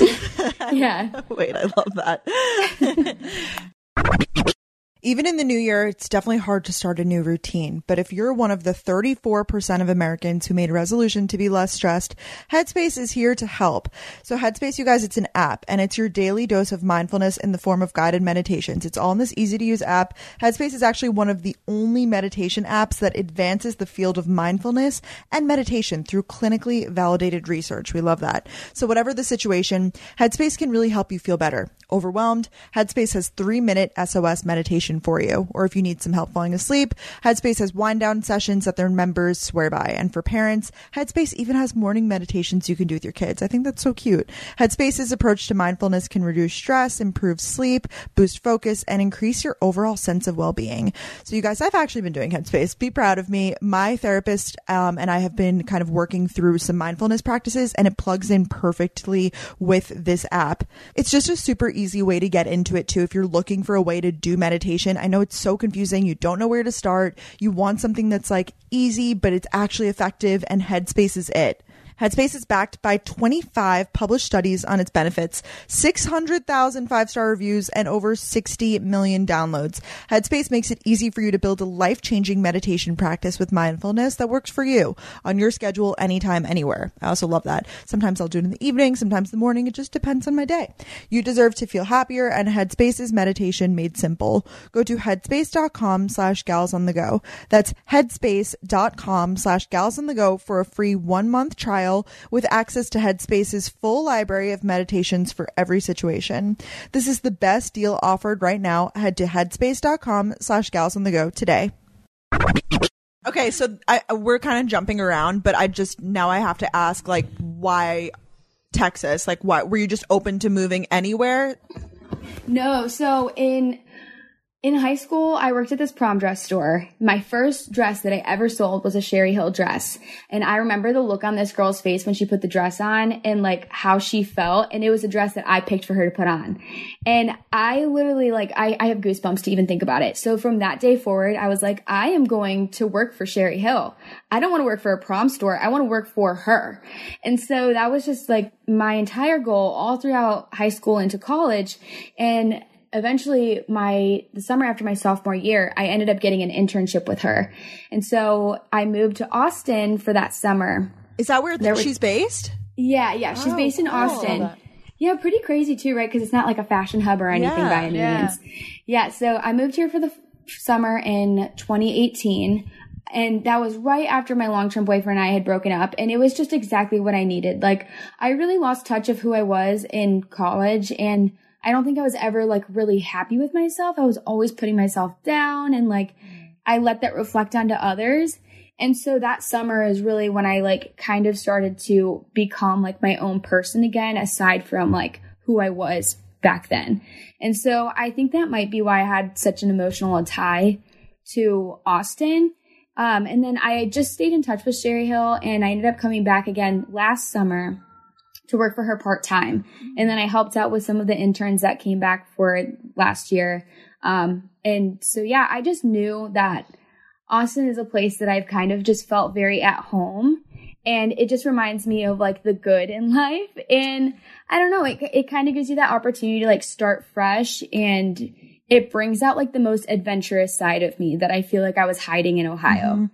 Yeah. Wait, I love that. Even in the new year, it's definitely hard to start a new routine. But if you're one of the thirty-four percent of Americans who made a resolution to be less stressed, Headspace is here to help. So Headspace, you guys, it's an app, and it's your daily dose of mindfulness in the form of guided meditations. It's all in this easy to use app. Headspace is actually one of the only meditation apps that advances the field of mindfulness and meditation through clinically validated research. We love that. So whatever the situation, Headspace can really help you feel better. Overwhelmed? Headspace has three minute S O S meditation for you. Or if you need some help falling asleep, Headspace has wind down sessions that their members swear by. And for parents, Headspace even has morning meditations you can do with your kids. I think that's so cute. Headspace's approach to mindfulness can reduce stress, improve sleep, boost focus, and increase your overall sense of well-being. So you guys, I've actually been doing Headspace. Be proud of me. My therapist um, and I have been kind of working through some mindfulness practices, and it plugs in perfectly with this app. It's just a super easy way to get into it too. If you're looking for a way to do meditation, I know it's so confusing. You don't know where to start. You want something that's like easy, but it's actually effective, and Headspace is it. Headspace is backed by twenty-five published studies on its benefits, six hundred thousand five-star reviews, and over sixty million downloads. Headspace makes it easy for you to build a life-changing meditation practice with mindfulness that works for you on your schedule, anytime, anywhere. I also love that. Sometimes I'll do it in the evening, sometimes in the morning. It just depends on my day. You deserve to feel happier, and Headspace is meditation made simple. Go to headspace.com slash gals on the go. That's headspace.com slash gals on the go for a free one-month trial with access to Headspace's full library of meditations for every situation. This is the best deal offered right now. Head to headspace.com slash gals on the go today. Okay, so I, we're kind of jumping around, but I just, now I have to ask, like, why Texas? Like, why were you just open to moving anywhere? No, so in in high school, I worked at this prom dress store. My first dress that I ever sold was a Sherry Hill dress. And I remember the look on this girl's face when she put the dress on and like how she felt. And it was a dress that I picked for her to put on. And I literally like, I, I have goosebumps to even think about it. So from that day forward, I was like, I am going to work for Sherry Hill. I don't want to work for a prom store. I want to work for her. And so that was just like my entire goal all throughout high school into college. And eventually, my the summer after my sophomore year, I ended up getting an internship with her. And so I moved to Austin for that summer. Is that where There she's was- based? Yeah, yeah. She's Oh, based in cool. Austin. Yeah, pretty crazy too, right? Because it's not like a fashion hub or anything Yeah, by any yeah. means. Yeah, so I moved here for the f- summer in twenty eighteen. And that was right after my long-term boyfriend and I had broken up. And it was just exactly what I needed. Like, I really lost touch of who I was in college. And I don't think I was ever like really happy with myself. I was always putting myself down, and like, I let that reflect onto others. And so that summer is really when I like kind of started to become like my own person again, aside from like who I was back then. And so I think that might be why I had such an emotional tie to Austin. Um, and then I just stayed in touch with Sherry Hill, and I ended up coming back again last summer to work for her part-time. And then I helped out with some of the interns that came back for last year. Um, and so, yeah, I just knew that Austin is a place that I've kind of just felt very at home. And it just reminds me of like the good in life. And I don't know, it, it kind of gives you that opportunity to like start fresh, and it brings out like the most adventurous side of me that I feel like I was hiding in Ohio. Mm-hmm.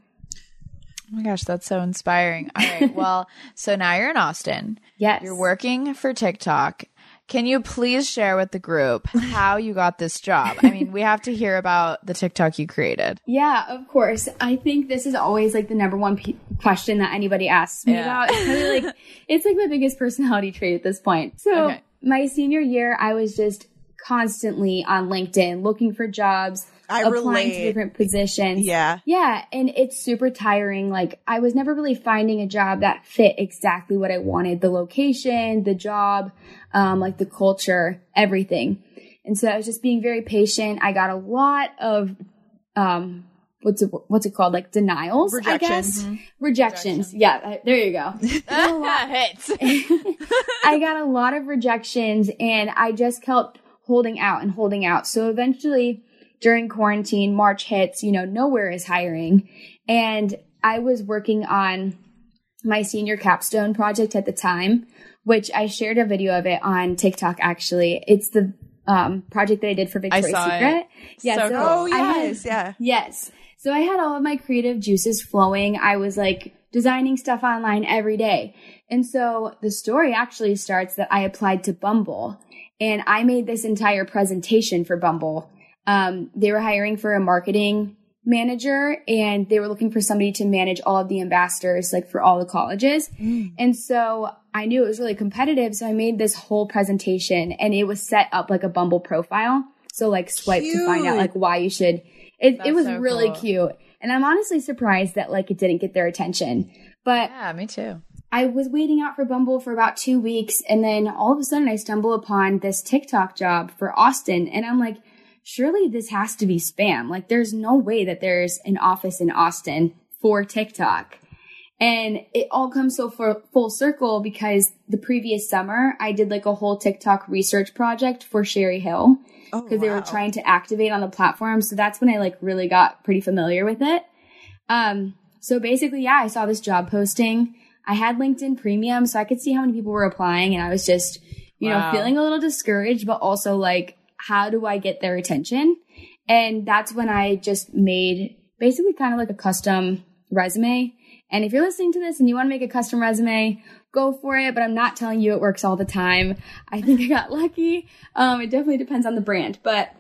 Oh my gosh, that's so inspiring. All right. Well, so now you're in Austin. Yes. You're working for TikTok. Can you please share with the group how you got this job? I mean, we have to hear about the TikTok you created. Yeah, of course. I think this is always like the number one p- question that anybody asks me Yeah. about. It's really like, it's like my biggest personality trait at this point. So Okay. my senior year, I was just constantly on LinkedIn looking for jobs, I applying relate. to different positions. Yeah. Yeah. And it's super tiring. Like, I was never really finding a job that fit exactly what I wanted. The location, the job, um, like the culture, everything. And so I was just being very patient. I got a lot of, um, what's it, what's it called? Like denials, I Rejections. guess. Rejections. Yeah. uh, There you go. Hits. I got a lot of rejections, and I just kept holding out and holding out. So eventually during quarantine, March hits, you know, nowhere is hiring. And I was working on my senior capstone project at the time, which I shared a video of it on TikTok, actually. It's the um, project that I did for Victoria's saw Secret. it. Yeah, So so cool. Oh, I had- yes. Yeah. Yes. So I had all of my creative juices flowing. I was like designing stuff online every day. And so the story actually starts that I applied to Bumble, and I made this entire presentation for Bumble. Um, they were hiring for a marketing manager, and they were looking for somebody to manage all of the ambassadors, like for all the colleges. Mm. And so I knew it was really competitive. So I made this whole presentation, and it was set up like a Bumble profile. So like swipe Cute. to find out like why you should. It, it was so really cool. cute. And I'm honestly surprised that like it didn't get their attention. But Yeah, me too. I was waiting out for Bumble for about two weeks. And then all of a sudden I stumble upon this TikTok job for Austin. And I'm like, surely this has to be spam. Like, there's no way that there's an office in Austin for TikTok. And it all comes so for full circle because the previous summer I did like a whole TikTok research project for Sherry Hill because Oh, they were wow. trying to activate on the platform. So that's when I like really got pretty familiar with it. Um, so basically, yeah, I saw this job posting. I had LinkedIn Premium, so I could see how many people were applying, and I was just, you Wow. know, feeling a little discouraged, but also like, how do I get their attention? And that's when I just made basically kind of like a custom resume. And if you're listening to this and you want to make a custom resume, go for it. But I'm not telling you it works all the time. I think I got lucky. Um, it definitely depends on the brand. But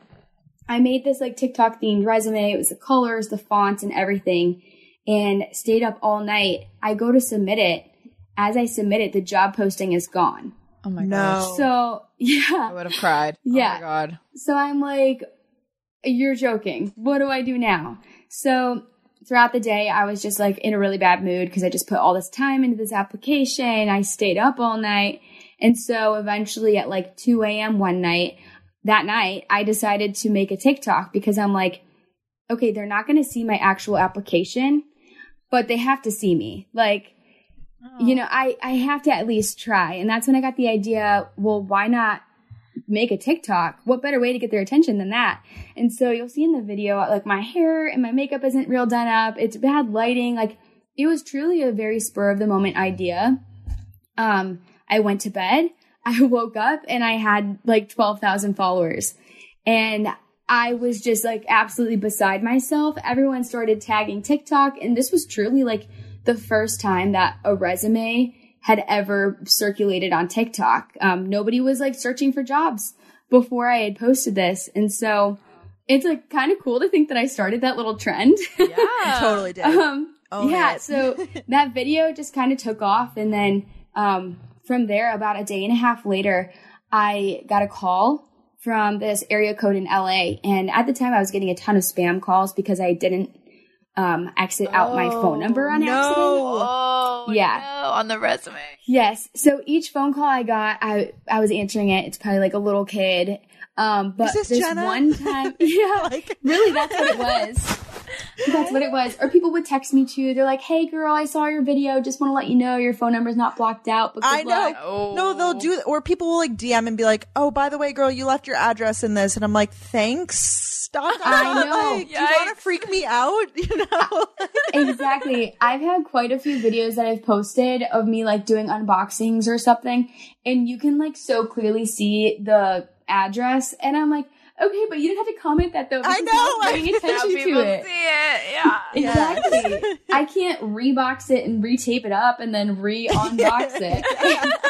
I made this like TikTok themed resume. It was the colors, the fonts, and everything. And stayed up all night. I go to submit it. As I submit it, the job posting is gone. Oh my No. gosh. So yeah. I would have cried. Yeah. Oh my God. So I'm like, you're joking. What do I do now? So throughout the day, I was just like in a really bad mood because I just put all this time into this application. I stayed up all night. And so eventually at like two a.m. one night, that night, I decided to make a TikTok because I'm like, okay, they're not going to see my actual application, but they have to see me. Like, oh. you know, I, I have to at least try. And that's when I got the idea, well, why not make a TikTok? What better way to get their attention than that? And so you'll see in the video, like my hair and my makeup isn't real done up. It's bad lighting. Like it was truly a very spur of the moment idea. Um, I went to bed, I woke up and I had like twelve thousand followers and I was just like absolutely beside myself. Everyone started tagging TikTok, and this was truly like the first time that a resume had ever circulated on TikTok. Um, nobody was like searching for jobs before I had posted this. And so it's like kind of cool to think that I started that little trend. Yeah. Totally did. um, Own yeah. it. So that video just kind of took off. And then um, from there, about a day and a half later, I got a call from this area code in L A. And at the time, I was getting a ton of spam calls because I didn't um, exit out my phone number on no. accident. Oh, Yeah. no, on the resume. Yes. So each phone call I got, I I was answering it. It's probably like a little kid. Um, but Is this this Jenna? one time, yeah, Like- really, that's what it was. That's what it was. Or people would text me too. They're like, "Hey, girl, I saw your video. Just want to let you know your phone number's not blocked out." But good I know. luck." Oh. No, they'll do, or people will like D M and be like, "Oh, by the way, girl, you left your address in this," and I'm like, "Thanks, stop." I know. Like, do you want Yikes. to freak me out? You know? Exactly. I've had quite a few videos that I've posted of me like doing unboxings or something, and you can like so clearly see the address, and I'm like, okay, but you didn't have to comment that though. I because know, I was I paying know. attention Now to people it. see it. Yeah. Exactly. I can't rebox it and retape it up and then re-unbox it.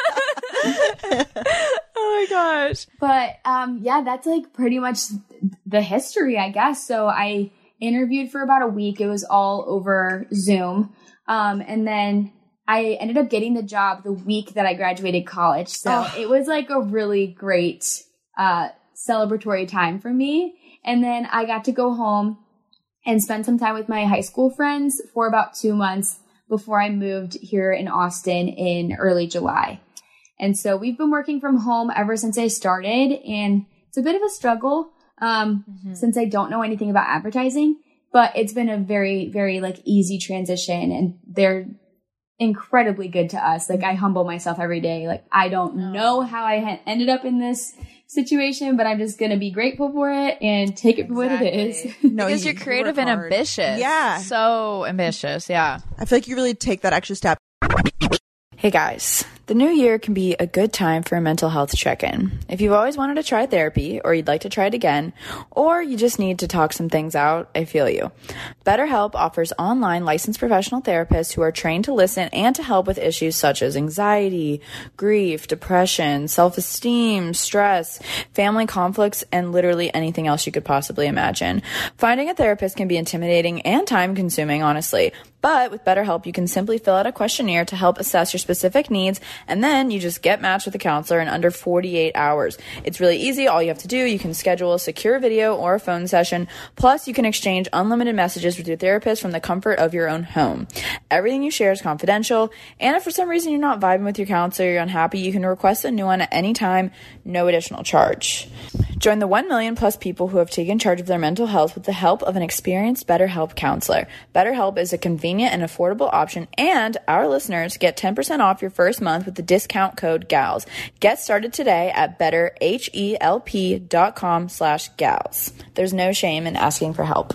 Oh my gosh. But um, yeah, that's like pretty much the history, I guess. So I interviewed for about a week. It was all over Zoom. Um, and then I ended up getting the job the week that I graduated college. So Oh. it was like a really great uh, celebratory time for me. And then I got to go home and spend some time with my high school friends for about two months before I moved here in Austin in early July. And so we've been working from home ever since I started, and it's a bit of a struggle um, mm-hmm. since I don't know anything about advertising, but it's been a very, very like easy transition, and they're incredibly good to us. Like I humble myself every day. Like I don't oh. know how I ha- ended up in this situation, but I'm just going to be grateful for it and take it for Exactly. what it is. No, because you, you're creative you and hard. ambitious. Yeah. So ambitious. Yeah. I feel like you really take that extra step. Hey guys, the new year can be a good time for a mental health check-in. If you've always wanted to try therapy, or you'd like to try it again, or you just need to talk some things out, I feel you. BetterHelp offers online licensed professional therapists who are trained to listen and to help with issues such as anxiety, grief, depression, self-esteem, stress, family conflicts, and literally anything else you could possibly imagine. Finding a therapist can be intimidating and time-consuming, honestly. But with BetterHelp, you can simply fill out a questionnaire to help assess your specific needs, and then you just get matched with a counselor in under forty-eight hours. It's really easy. All you have to do, you can schedule a secure video or a phone session. Plus, you can exchange unlimited messages with your therapist from the comfort of your own home. Everything you share is confidential, and if for some reason you're not vibing with your counselor, you're unhappy, you can request a new one at any time, no additional charge. Join the one million plus people who have taken charge of their mental health with the help of an experienced BetterHelp counselor. BetterHelp is a convenient and affordable option, and our listeners get ten percent off your first month with the discount code GALS. Get started today at betterhelp.com slash gals. There's no shame in asking for help.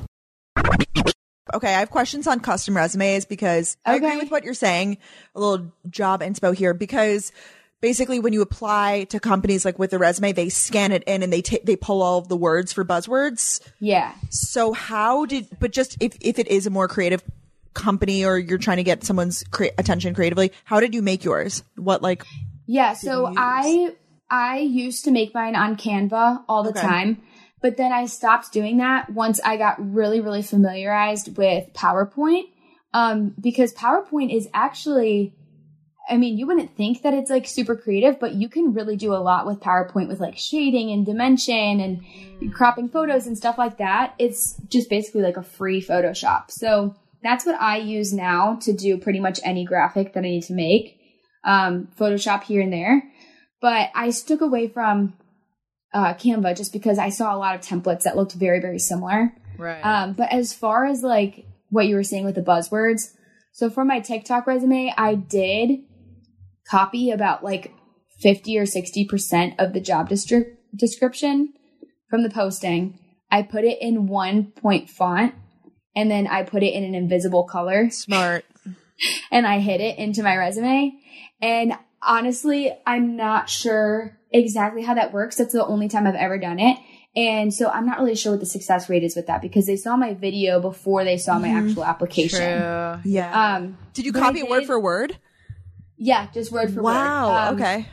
Okay, I have questions on custom resumes because I Okay. agree with what you're saying. A little job inspo here, because basically when you apply to companies like with a resume, they scan it in and they ta- they pull all of the words for buzzwords. Yeah. So how did, but just if, if it is a more creative company or you're trying to get someone's cre- attention creatively, how did you make yours? What like, Yeah, so use? I I used to make mine on Canva all the Okay. time, but then I stopped doing that once I got really, really familiarized with PowerPoint, um, because PowerPoint is actually, I mean, you wouldn't think that it's like super creative, but you can really do a lot with PowerPoint with like shading and dimension and mm. cropping photos and stuff like that. It's just basically like a free Photoshop. So that's what I use now to do pretty much any graphic that I need to make. Um, Photoshop here and there. But I stuck away from uh, Canva just because I saw a lot of templates that looked very, very similar. Right. Um, but as far as like what you were saying with the buzzwords, so for my TikTok resume, I did copy about like fifty or sixty percent of the job destri- description from the posting. I put it in one point font, and then I put it in an invisible color. smart? And I hid it into my resume. And honestly, I'm not sure exactly how that works. That's the only time I've ever done it. And so I'm not really sure what the success rate is with that because they saw my video before they saw my actual application. True. Yeah. Um, Did you but copy I it word did- for word? Yeah, just word for Wow. word. Um, Okay.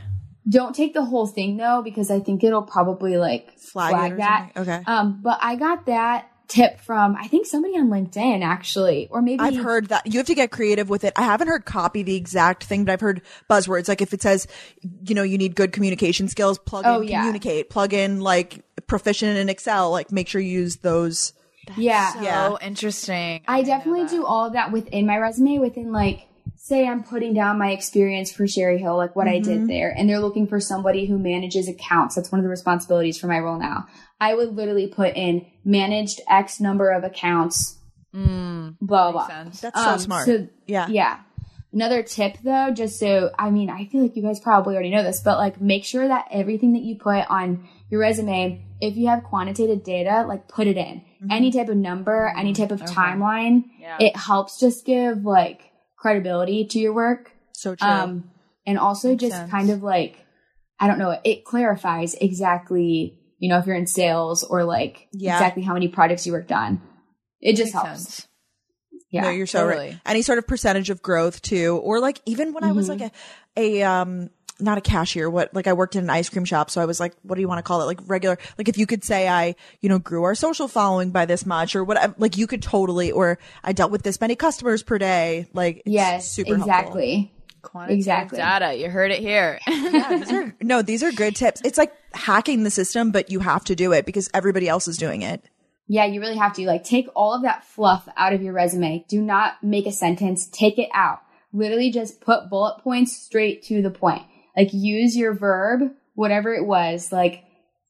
Don't take the whole thing though, because I think it'll probably like Flag flag, it or that. something? Okay. Um, but I got that tip from, I think somebody on LinkedIn actually, or maybe I've heard that you have to get creative with it. I haven't heard copy the exact thing, but I've heard buzzwords. Like if it says, you know, you need good communication skills, plug Oh, in yeah. communicate, plug in like proficient in Excel, like make sure you use those. yeah. So Yeah. interesting. I didn't know definitely that. do all of that within my resume, within like, say I'm putting down my experience for Sherry Hill, like what I did there, and they're looking for somebody who manages accounts. That's one of the responsibilities for my role now. I would literally put in managed X number of accounts, Mm, blah, blah, makes blah. sense. That's so Um, smart. so- yeah. Yeah. Another tip though, just so, I mean, I feel like you guys probably already know this, but like make sure that everything that you put on your resume, if you have quantitative data, like put it in. Any type of number, any type of Okay. timeline, Yeah. it helps just give like credibility to your work. So true. Um, and also Makes just sense. kind of like, I don't know, it clarifies exactly, you know, if you're in sales or like Yeah. exactly how many projects you worked on. It just Makes helps. sense. Yeah. No, you're so totally. right. Any sort of percentage of growth too, or like even when I was Mm-hmm. like a, a, um, not a cashier, what, like I worked in an ice cream shop. So I was like, what do you want to call it? Like regular, like if you could say I, you know, grew our social following by this much or whatever, like you could totally, or I dealt with this many customers per day. Like, it's Yes, super helpful. exactly. Quantitative Exactly. data. You heard it here. Yeah, these are, no, these are good tips. It's like hacking the system, but you have to do it because everybody else is doing it. Yeah, you really have to. Like, take all of that fluff out of your resume. Do not make a sentence. Take it out. Literally just put bullet points straight to the point. Like, use your verb, whatever it was, like,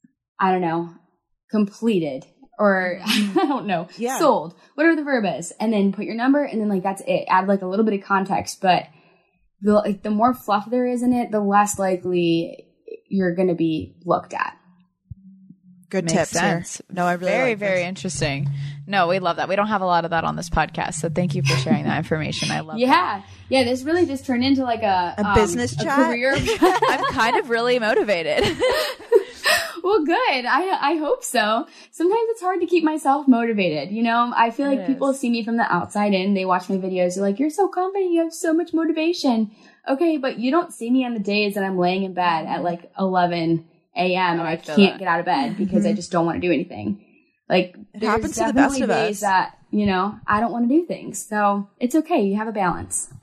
I don't know, completed or I don't know, Yeah. sold, whatever the verb is. And then put your number and then, like, that's it. Add, like, a little bit of context. But the, like, the more fluff there is in it, the less likely you're going to be looked at. Good Makes tips sense. here. No, I really very, like very this. interesting. No, we love that. We don't have a lot of that on this podcast, so thank you for sharing that information. I love that. Yeah. Yeah, this really just turned into like a, A um, business a chat? career. I'm kind of really motivated. Well, good. I I hope so. Sometimes it's hard to keep myself motivated. You know, I feel It like people is. see me from the outside in. They watch my videos. They're like, "You're so confident. You have so much motivation." Okay, but you don't see me on the days that I'm laying in bed at like eleven a.m. and I I feel can't that. get out of bed because I just don't want to do anything. Like, there's happens to the best definitely of us. days that, you know, I don't want to do things. So it's okay. You have a balance.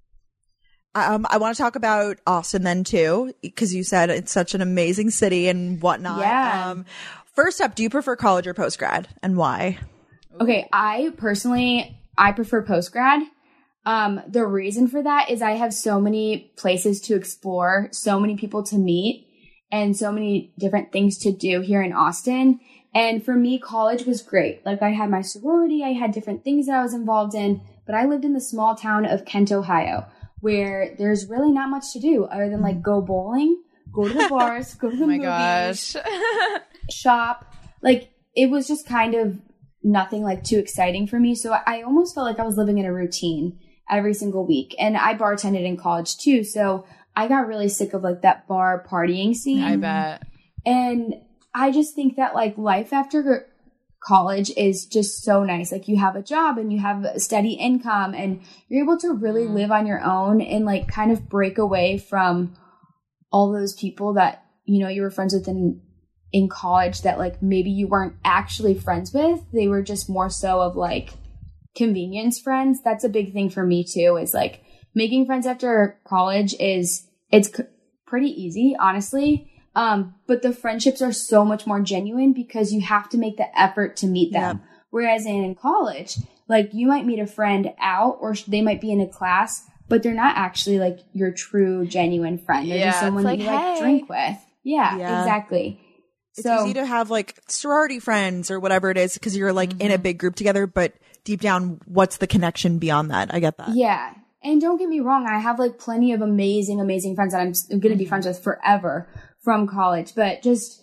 Um, I want to talk about Austin then too, because you said it's such an amazing city and whatnot. Yeah. Um, first up, do you prefer college or post grad, and why? Okay, I personally, I prefer post-grad. Um, the reason for that is I have so many places to explore, so many people to meet, and so many different things to do here in Austin. And for me, college was great. Like, I had my sorority, I had different things that I was involved in, but I lived in the small town of Kent, Ohio, where there's really not much to do other than like go bowling, go to the bars, go to the Oh my movies, gosh. shop. Like, it was just kind of nothing like too exciting for me. So I almost felt like I was living in a routine every single week. And I bartended in college too. So I got really sick of like that bar partying scene. I bet. And I just think that like life after college is just so nice. Like, you have a job and you have a steady income and you're able to really live on your own and like kind of break away from all those people that, you know, you were friends with in, in college that like maybe you weren't actually friends with. They were just more so of like convenience friends. That's a big thing for me too, is like making friends after college is, it's c- pretty easy, honestly. Um, but the friendships are so much more genuine because you have to make the effort to meet them. Yeah. Whereas in college, like, you might meet a friend out or sh- they might be in a class, but they're not actually like your true genuine friend. They're Yeah, just someone it's that like, you like hey. drink with. Yeah, Yeah. exactly. It's So easy to have like sorority friends or whatever it is because you're like in a big group together, but deep down, what's the connection beyond that? I get that. yeah. And don't get me wrong, I have like plenty of amazing, amazing friends that I'm going to Mm-hmm. be friends with forever from college. But just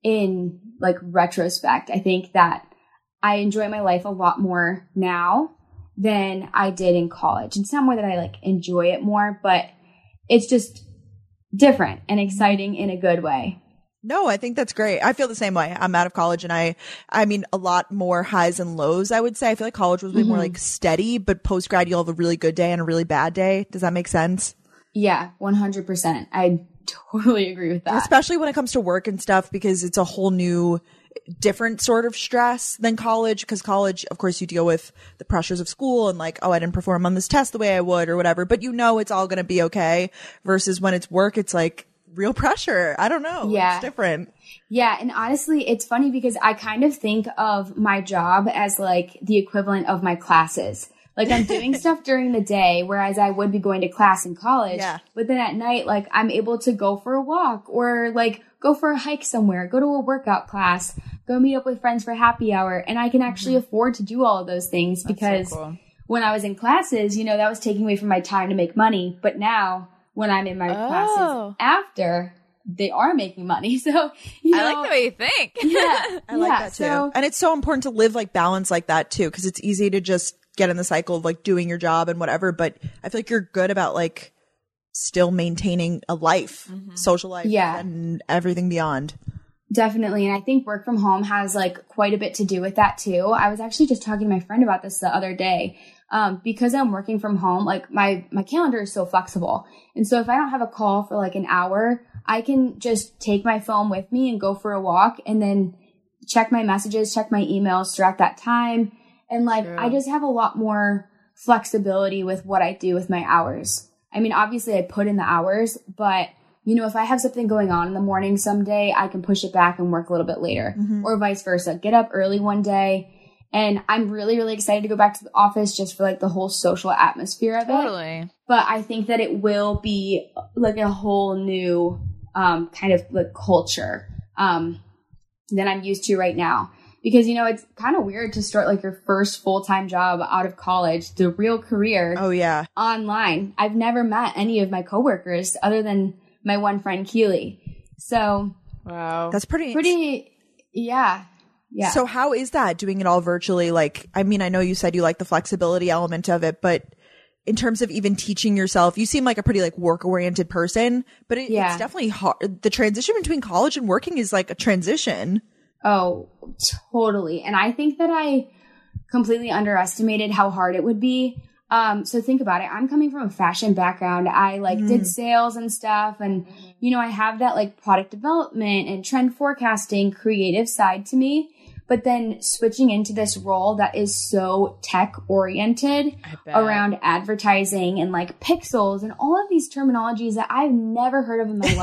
in like retrospect, I think that I enjoy my life a lot more now than I did in college. It's not more that I like enjoy it more, but it's just different and exciting in a good way. No, I think that's great. I feel the same way. I'm out of college and I, I mean, a lot more highs and lows, I would say. I feel like college was way more like steady, but post grad, you'll have a really good day and a really bad day. Does that make sense? Yeah, one hundred percent. I totally agree with that. Especially when it comes to work and stuff, because it's a whole new, different sort of stress than college. Because college, of course, you deal with the pressures of school and like, oh, I didn't perform on this test the way I would or whatever, but you know it's all going to be okay. Versus when it's work, it's like real pressure. I don't know. Yeah. It's different. Yeah. And honestly, it's funny because I kind of think of my job as like the equivalent of my classes. Like I'm doing stuff during the day, whereas I would be going to class in college. Yeah. But then at night, like I'm able to go for a walk or like go for a hike somewhere, go to a workout class, go meet up with friends for happy hour. And I can actually mm-hmm. afford to do all of those things That's because so cool. when I was in classes, you know, that was taking away from my time to make money. But now when I'm in my Oh. classes after, they are making money. So, you know. I like the way you think. Yeah. I like yeah, that too. so- And it's so important to live like balance like that too, because it's easy to just get in the cycle of like doing your job and whatever. But I feel like you're good about like still maintaining a life, mm-hmm. social life, yeah. and everything beyond. Definitely. And I think work from home has like quite a bit to do with that too. I was actually just talking to my friend about this the other day. Um, because I'm working from home, like my, my calendar is so flexible. And so if I don't have a call for like an hour, I can just take my phone with me and go for a walk and then check my messages, check my emails throughout that time. And like, True. I just have a lot more flexibility with what I do with my hours. I mean, obviously I put in the hours, but you know, if I have something going on in the morning someday, I can push it back and work a little bit later, mm-hmm. or vice versa. Get up early one day. And I'm really, really excited to go back to the office just for like the whole social atmosphere of Totally. it. Totally. But I think that it will be like a whole new um, kind of like culture um, that I'm used to right now. Because, you know, it's kind of weird to start like your first full-time job out of college, the real career. Oh, yeah. Online. I've never met any of my coworkers other than my one friend, Keely. So. Wow. That's pretty. Pretty. Yeah. Yeah. So how is that, doing it all virtually? Like, I mean, I know you said you like the flexibility element of it, but in terms of even teaching yourself, you seem like a pretty like work oriented person, but it, yeah. it's definitely hard. The transition between college and working is like a transition. Oh, totally. And I think that I completely underestimated how hard it would be. Um, so think about it. I'm coming from a fashion background. I like mm. did sales and stuff. And, you know, I have that like product development and trend forecasting creative side to me. But then switching into this role that is so tech oriented around advertising and like pixels and all of these terminologies that I've never heard of in my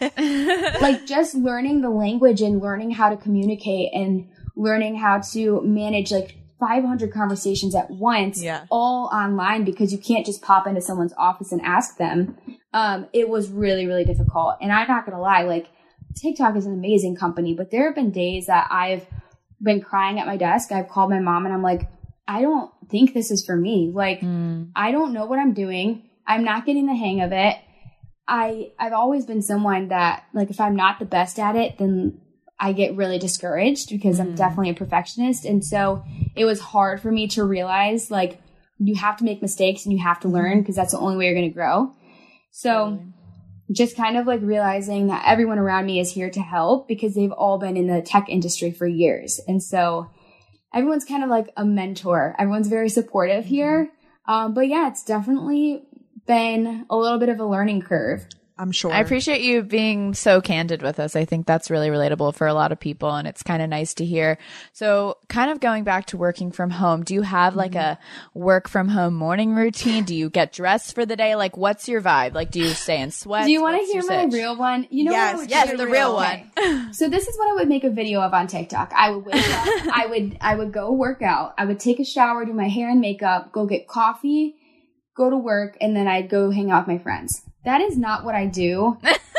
life. Like just learning the language and learning how to communicate and learning how to manage like five hundred conversations at once, yeah. all online because you can't just pop into someone's office and ask them. Um, it was really, really difficult. And I'm not going to lie, like TikTok is an amazing company, but there have been days that I've been crying at my desk. I've called my mom and I'm like, I don't think this is for me. Like, mm. I don't know what I'm doing. I'm not getting the hang of it. I, I've always been someone that like, if I'm not the best at it, then I get really discouraged because mm. I'm definitely a perfectionist. And so it was hard for me to realize like, you have to make mistakes and you have to learn because that's the only way you're going to grow. So totally. Just kind of like realizing that everyone around me is here to help because they've all been in the tech industry for years. And so everyone's kind of like a mentor. Everyone's very supportive here. Um, but yeah, it's definitely been a little bit of a learning curve. I'm sure. I appreciate you being so candid with us. I think that's really relatable for a lot of people and it's kind of nice to hear. So kind of going back to working from home, do you have like a work from home morning routine? Do you get dressed for the day? Like what's your vibe? Like do you stay in sweats? Do you want to What's hear your my sitch? real one? You know yes, what I would yes, do? the real one. Okay. So this is what I would make a video of on TikTok. I would wake up, I would I would go work out. I would take a shower, do my hair and makeup, go get coffee, go to work, and then I'd go hang out with my friends. That is not what I do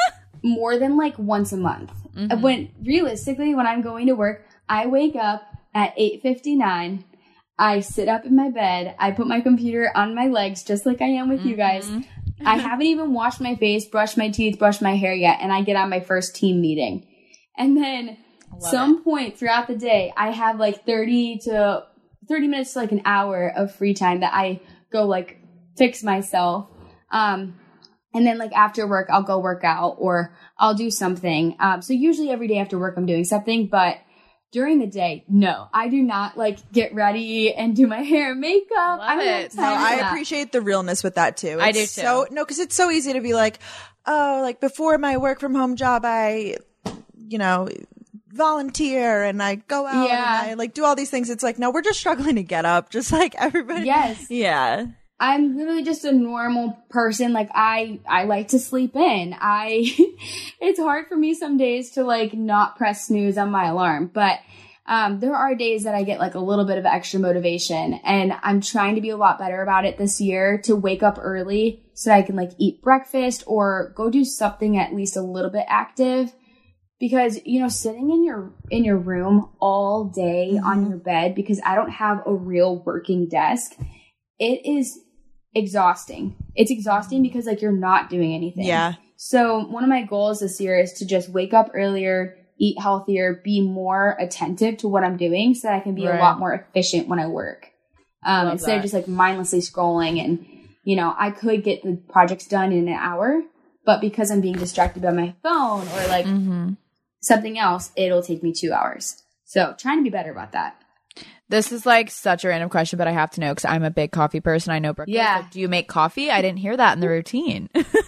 more than like once a month. Mm-hmm. When realistically, when I'm going to work, I wake up at eight fifty-nine. I sit up in my bed. I put my computer on my legs just like I am with mm-hmm. you guys. I haven't even washed my face, brushed my teeth, brushed my hair yet. And I get on my first team meeting. And then Love some it. point throughout the day, I have like thirty to thirty minutes to like an hour of free time that I go like fix myself. Um, And then like after work, I'll go work out or I'll do something. Um, so usually every day after work, I'm doing something. But during the day, no, I do not like get ready and do my hair and makeup. Love I don't it. have time No, for I that. appreciate the realness with that too. It's I do too. So, no, because it's so easy to be like, oh, like before my work from home job, I, you know, volunteer and I go out Yeah. and I like do all these things. It's like, no, we're just struggling to get up, just like everybody. Yes. Yeah. I'm literally just a normal person. Like I, I like to sleep in. I, it's hard for me some days to like not press snooze on my alarm, but um, there are days that I get like a little bit of extra motivation, and I'm trying to be a lot better about it this year to wake up early so that I can like eat breakfast or go do something at least a little bit active. Because, you know, sitting in your in your room all day mm-hmm. on your bed, because I don't have a real working desk, it is exhausting. It's exhausting because like you're not doing anything. Yeah. So one of my goals this year is to just wake up earlier, eat healthier, be more attentive to what I'm doing so that I can be Right. a lot more efficient when I work. Um, Love instead that. of just like mindlessly scrolling, and, you know, I could get the projects done in an hour, but because I'm being distracted by my phone or like Mm-hmm. something else, it'll take me two hours. So trying to be better about that. This is like such a random question, but I have to know because I'm a big coffee person. I know Brooke. is. Yeah. Like, do you make coffee? I didn't hear that in the routine.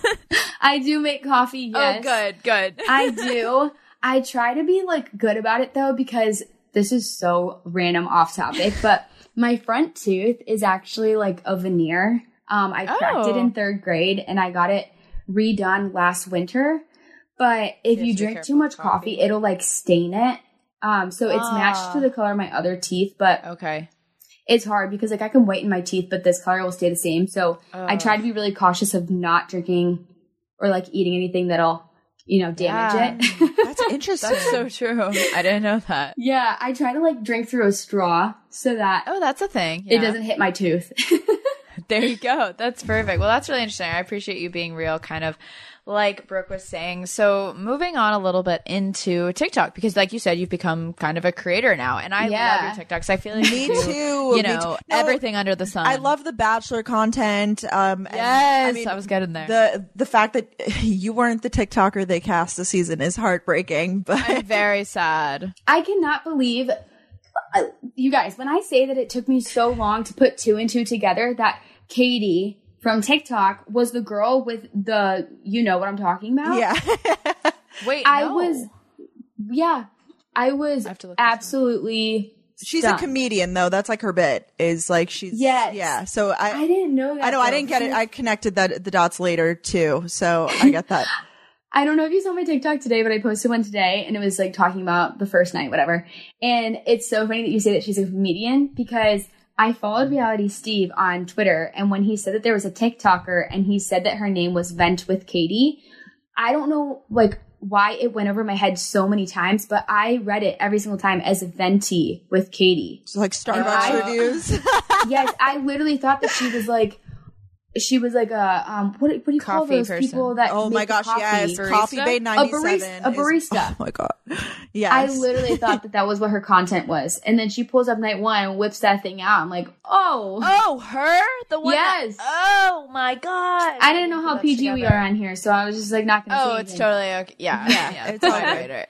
I do make coffee, yes. Oh, good, good. I do. I try to be like good about it though, because this is so random off topic, but my front tooth is actually like a veneer. Um, I cracked it Oh. in third grade and I got it redone last winter. But if You have you to be drink careful too much with coffee, coffee. it'll like stain it. Um, so it's matched Ah. to the color of my other teeth, but Okay. it's hard because like I can whiten my teeth, but this color will stay the same. So I Ugh. try to be really cautious of not drinking or like eating anything that'll, you know, damage Yeah. it. That's interesting. That's so true. I didn't know that. Yeah, I try to like drink through a straw so that Oh, that's a thing. it Yeah. doesn't hit my tooth. There you go. That's perfect. Well, that's really interesting. I appreciate you being real, kind of like Brooke was saying. So moving on a little bit into TikTok, because like you said, you've become kind of a creator now. And I Yeah. love your TikToks. I feel like Me you do, too. You Me know, too. No, everything under the sun. I love the Bachelor content. Um, and, Yes, I mean, I was getting there. The the fact that you weren't the TikToker they cast this season is heartbreaking. But I'm very sad. I cannot believe, uh, you guys, when I say that it took me so long to put two and two together, that Katie from TikTok was the girl with the, you know what I'm talking about? yeah, Wait, I no. was, yeah, I was I have to look this up. absolutely she's stunned. a comedian though. That's like her bit. Is like she's Yes. yeah. So I I didn't know that. I know I though. didn't get it. I connected that the dots later too. So I get that. I don't know if you saw my TikTok today, but I posted one today and it was like talking about the first night, whatever. And it's so funny that you say that she's a comedian, because I followed Reality Steve on Twitter, and when he said that there was a TikToker and he said that her name was Vent with Katie, I don't know like why it went over my head so many times, but I read it every single time as Venti with Katie. So like Starbucks I- reviews. Yes, I literally thought that she was like, she was like a, um, what, what do you call Coffee those person. people that Oh make my the gosh, coffee? yes, Barista? Coffee Bay A ninety-seven. barista- a is- barista. oh my god, yes. I literally thought that that was what her content was. And then she pulls up night one and whips that thing out. I'm like, oh. Oh, her? The one that- Yes. oh, my God. I didn't know how Put that P G we together. are on here, so I was just like not going to Oh, say it's anything. totally okay. Yeah. Yeah, yeah it's all good. moderator.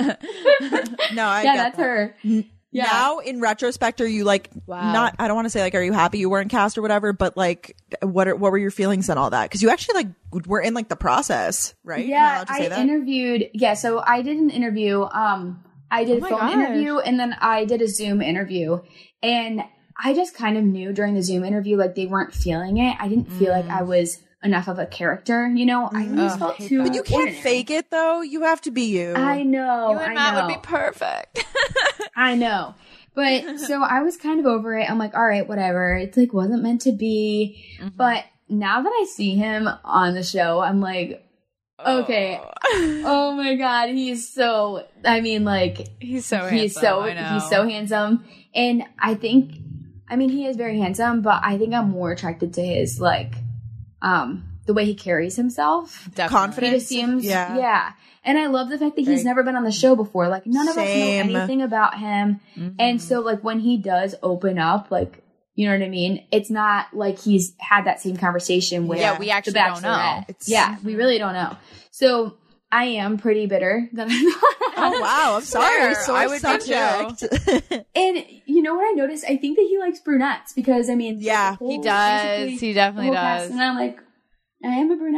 No, I Yeah, get that's that. her. Yeah. Now, in retrospect, are you like Wow. not? I don't want to say like, are you happy you weren't cast or whatever? But like, what are what were your feelings and all that? Because you actually like were in like the process, right? Am I Yeah, allowed to I say that? interviewed. Yeah, so I did an interview. Um, I did Oh a my phone gosh. interview, and then I did a Zoom interview. And I just kind of knew during the Zoom interview, like they weren't feeling it. I didn't feel like I was enough of a character, you know? I always Ugh, felt hate too. that. But you can't ordinary. fake it though. You have to be you. I know. You and I Matt know. would be perfect. I know. But so I was kind of over it. I'm like, all right, whatever. It's like wasn't meant to be. Mm-hmm. But now that I see him on the show, I'm like, okay. Oh my God. He's so, I mean, like, He's so he's handsome. so, I know. he's so handsome. And I think, I mean, he is very handsome, but I think I'm more attracted to his, like, um, the way he carries himself. Definitely. Confident. He just seems, Yeah. yeah. And I love the fact that he's Right. never been on the show before. Like, none of Same. us know anything about him. Mhm. And so, like, when he does open up, like, you know what I mean? It's not like he's had that same conversation with Yeah, we the actually don't know. Bachelorette. It's- Yeah, we really don't know. So I am pretty bitter that I'm not. Oh wow, I'm sorry. Fair. Sore I would be subject. And you know what I noticed? I think that he likes brunettes because, I mean, Yeah, the He whole- does. basically He the definitely whole cast, does. And I'm like, I am a brunette.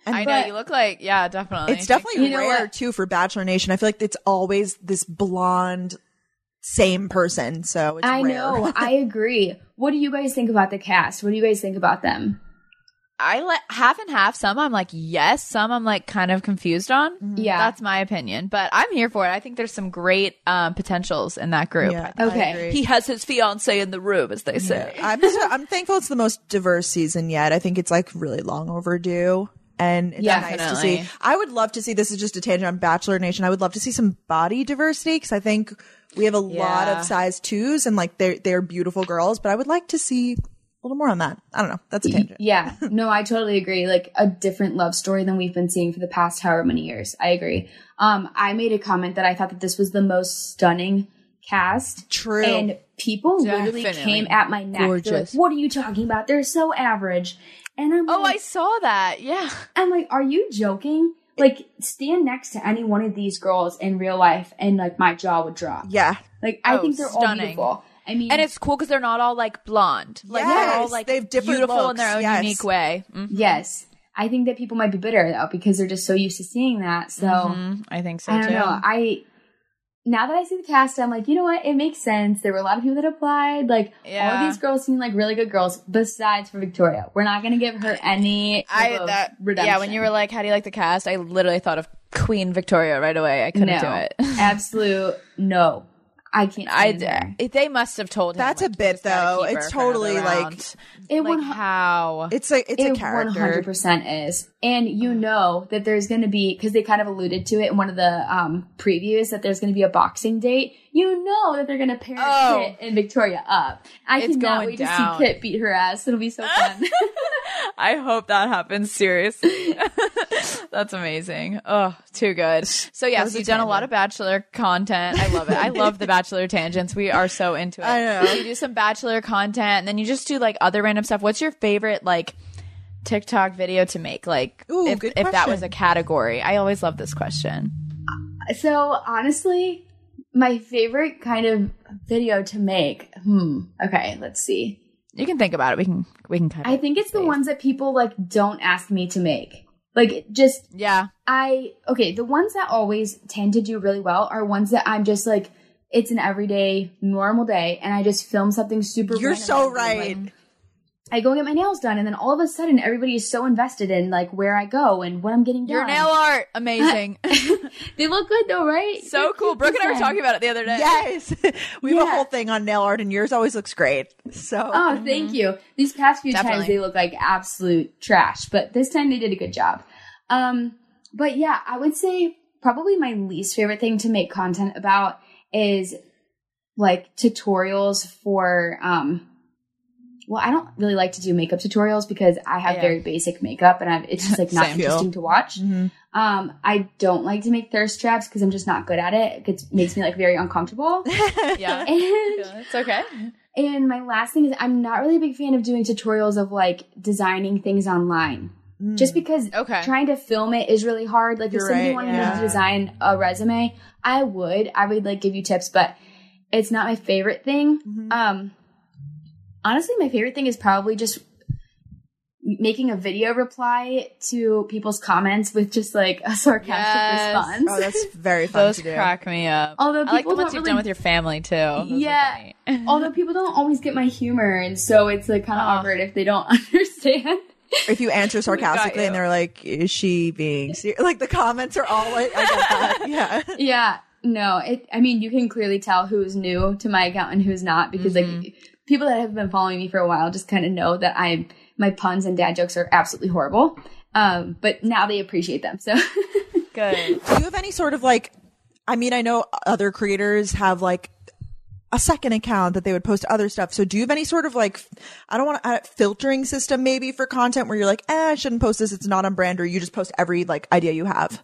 I know but- you look like, yeah, definitely. It's definitely You know rare what? too for Bachelor Nation. I feel like it's always this blonde same person. So it's I rare. know. I agree. What do you guys think about the cast? What do you guys think about them? I let half and half. Some I'm like, yes. Some I'm like kind of confused on. Yeah. That's my opinion, but I'm here for it. I think there's some great um, potentials in that group. Yeah, Okay. I agree. He has his fiance in the room, as they say. I'm just, I'm thankful it's the most diverse season yet. I think it's like really long overdue. And it's Yeah, nice to definitely. see. I would love to see, this is just a tangent on Bachelor Nation. I would love to see some body diversity because I think we have a lot Yeah. of size twos and like they're, they're beautiful girls, but I would like to see a little more on that. I don't know. That's a tangent. Yeah, no, I totally agree. Like a different love story than we've been seeing for the past however many years. I agree. Um, I made a comment that I thought that this was the most stunning cast. True. And people literally Definitely. came at my neck. They're like, Gorgeous. what are you talking about? They're so average. And I'm Oh, I like, saw that. Yeah. I'm like, are you joking? Like, stand next to any one of these girls in real life and like my jaw would drop. Yeah. Like, I Oh, think they're all stunning. beautiful. I mean, And it's cool because they're not all like blonde. Like they're all Yes, like they have different beautiful in their looks, own yes. unique way. Mhm. yes. I think that people might be bitter though because they're just so used to seeing that. So Mhm. I think so I don't too. know. I now that I see the cast, I'm like, you know what? It makes sense. There were a lot of people that applied. Like all Yeah. of these girls seem like really good girls. Besides for Victoria, we're not going to give her any. I type of that redemption. yeah. When you were like, "How do you like the cast?" I literally thought of Queen Victoria right away. I couldn't no, do it. absolute no. I can't. I stand her. they must have told him. That's like, a bit, "You just gotta though. keep It's her for another totally, like- round." It like one how It's a, it's a It character. one hundred percent is. And you know that there's going to be, because they kind of alluded to it in one of the um, previews, that there's going to be a boxing date. You know that they're going to pair Oh. Kit and Victoria up. I It's cannot going wait down. to see Kit beat her ass. It'll be so fun. I hope that happens. Seriously, that's amazing. Oh, too good. So That yes, was a you've done a lot tangent. of Bachelor content. I love it. I love the Bachelor tangents. We are so into it. I know. So you do some Bachelor content, and then you just do like other random stuff. What's your favorite like TikTok video to make? Like, Ooh, if good if that was question. a category, I always love this question. So honestly, my favorite kind of video to make, hmm, okay, let's see. You can think about it. We can we can kind of. I think it's the ones that people like don't ask me to make. Like just Yeah. I okay, the ones that always tend to do really well are ones that I'm just like, it's an everyday normal day and I just film something super You're random so and, right. like, I go and get my nails done and then all of a sudden everybody is so invested in like where I go and what I'm getting done. Your nail art, amazing. They look good though, right? So cool. Brooke and I were talking about it the other day. Yes. we have a Yeah. whole thing on nail art and yours always looks great. So Oh, thank you. These past few Definitely. times they look like absolute trash, but this time they did a good job. Um, but yeah, I would say probably my least favorite thing to make content about is like tutorials for, um, well, I don't really like to do makeup tutorials because I have Yeah. very basic makeup and I've, it's just like not Same. interesting to watch. Mhm. Um, I don't like to make thirst traps because I'm just not good at it. It makes me like very uncomfortable. Yeah. And Yeah, it's okay. and my last thing is I'm not really a big fan of doing tutorials of like designing things online. Just because Okay. trying to film it is really hard. Like You're if somebody right, wanted yeah. me to design a resume, I would. I would like give you tips, but it's not my favorite thing. Mhm. Um honestly, my favorite thing is probably just making a video reply to people's comments with just like a sarcastic Yes. response. Oh, that's very fun Those to do. crack me up. Although I like the people ones don't you've really- done with your family too. Those are Yeah. funny. Although people don't always get my humor, and so it's like kind of Oh. awkward if they don't understand. If you answer sarcastically you. and they're like, is she being serious? Like the comments are all like, I get that. Yeah. Yeah, no, it, I mean, you can clearly tell who's new to my account and who's not because like people that have been following me for a while just kind of know that I my puns and dad jokes are absolutely horrible. Um, but now they appreciate them. So Good. Do you have any sort of like, I mean, I know other creators have like a second account that they would post other stuff. So do you have any sort of like, I don't want to, uh, filtering system maybe for content where you're like, eh, I shouldn't post this. It's not on brand, or you just post every like idea you have?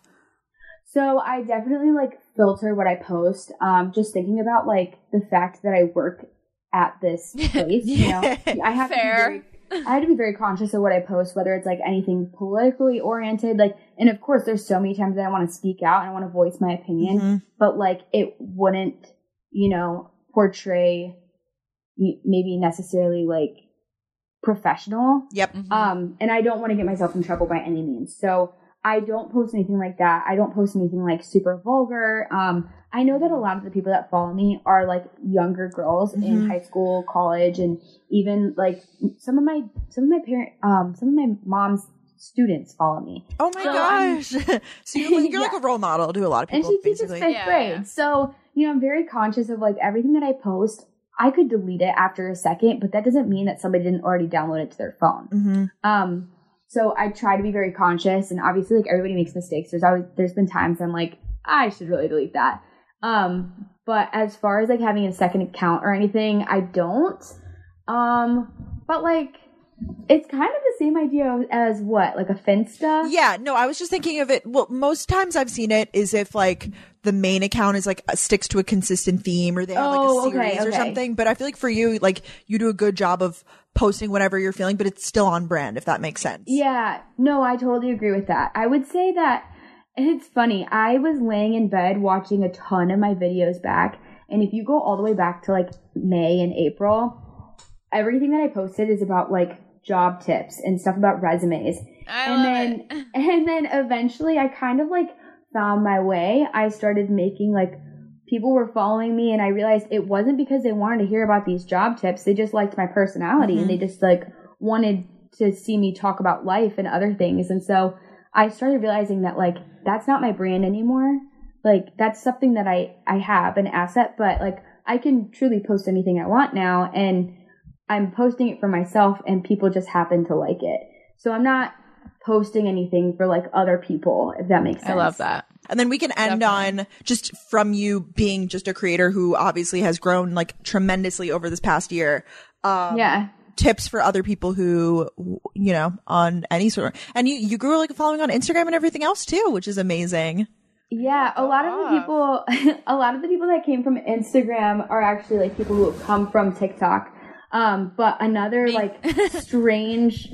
So I definitely like filter what I post. Um, just thinking about like the fact that I work at this place, you know, I have Fair. to be very, I have to be very conscious of what I post, whether it's like anything politically oriented, like, and of course there's so many times that I want to speak out and I want to voice my opinion, Mhm. but like it wouldn't, you know, portray m- maybe necessarily like professional. Yep. Um, and I don't want to get myself in trouble by any means. So I don't post anything like that. I don't post anything like super vulgar. Um, I know that a lot of the people that follow me are like younger girls mm-hmm. in high school, college, and even like some of my some of my parent um some of my mom's students follow me. Oh my so gosh! So you're, like, you're yeah. like a role model to a lot of people. And she basically. teaches fifth yeah, grade, yeah. so you know I'm very conscious of like everything that I post. I could delete it after a second, but that doesn't mean that somebody didn't already download it to their phone. Mm-hmm. Um. So I try to be very conscious, and obviously, like everybody makes mistakes. There's always there's been times I'm like, I should really delete that. Um, but as far as like having a second account or anything, I don't. Um, but like, it's kind of the same idea as what, like a Finsta? Yeah, no, I was just thinking of it. Well, most times I've seen it is if like the main account is like sticks to a consistent theme or they have Oh, like a series okay, or okay. something. But I feel like for you, like you do a good job of posting whatever you're feeling, but it's still on brand, if that makes sense. Yeah, no, I totally agree with that. I would say that it's funny. I was laying in bed watching a ton of my videos back. And if you go all the way back to like May and April, everything that I posted is about like job tips and stuff about resumes. I and love then it. and then eventually I kind of like found my way. I started making like people were following me and I realized it wasn't because they wanted to hear about these job tips. They just liked my personality mm-hmm. and they just like wanted to see me talk about life and other things. And so I started realizing that like that's not my brand anymore. Like that's something that I, I have, an asset, but like I can truly post anything I want now and I'm posting it for myself and people just happen to like it. So I'm not posting anything for like other people, if that makes sense. I love that. And then we can end Definitely. on just from you being just a creator who obviously has grown like tremendously over this past year. Um, yeah. Tips for other people who, you know, on any sort of, and you, you grew like a following on Instagram and everything else too, which is amazing. Yeah. A lot of the people, a lot of the people that came from Instagram are actually like people who have come from TikTok. Um, but another like strange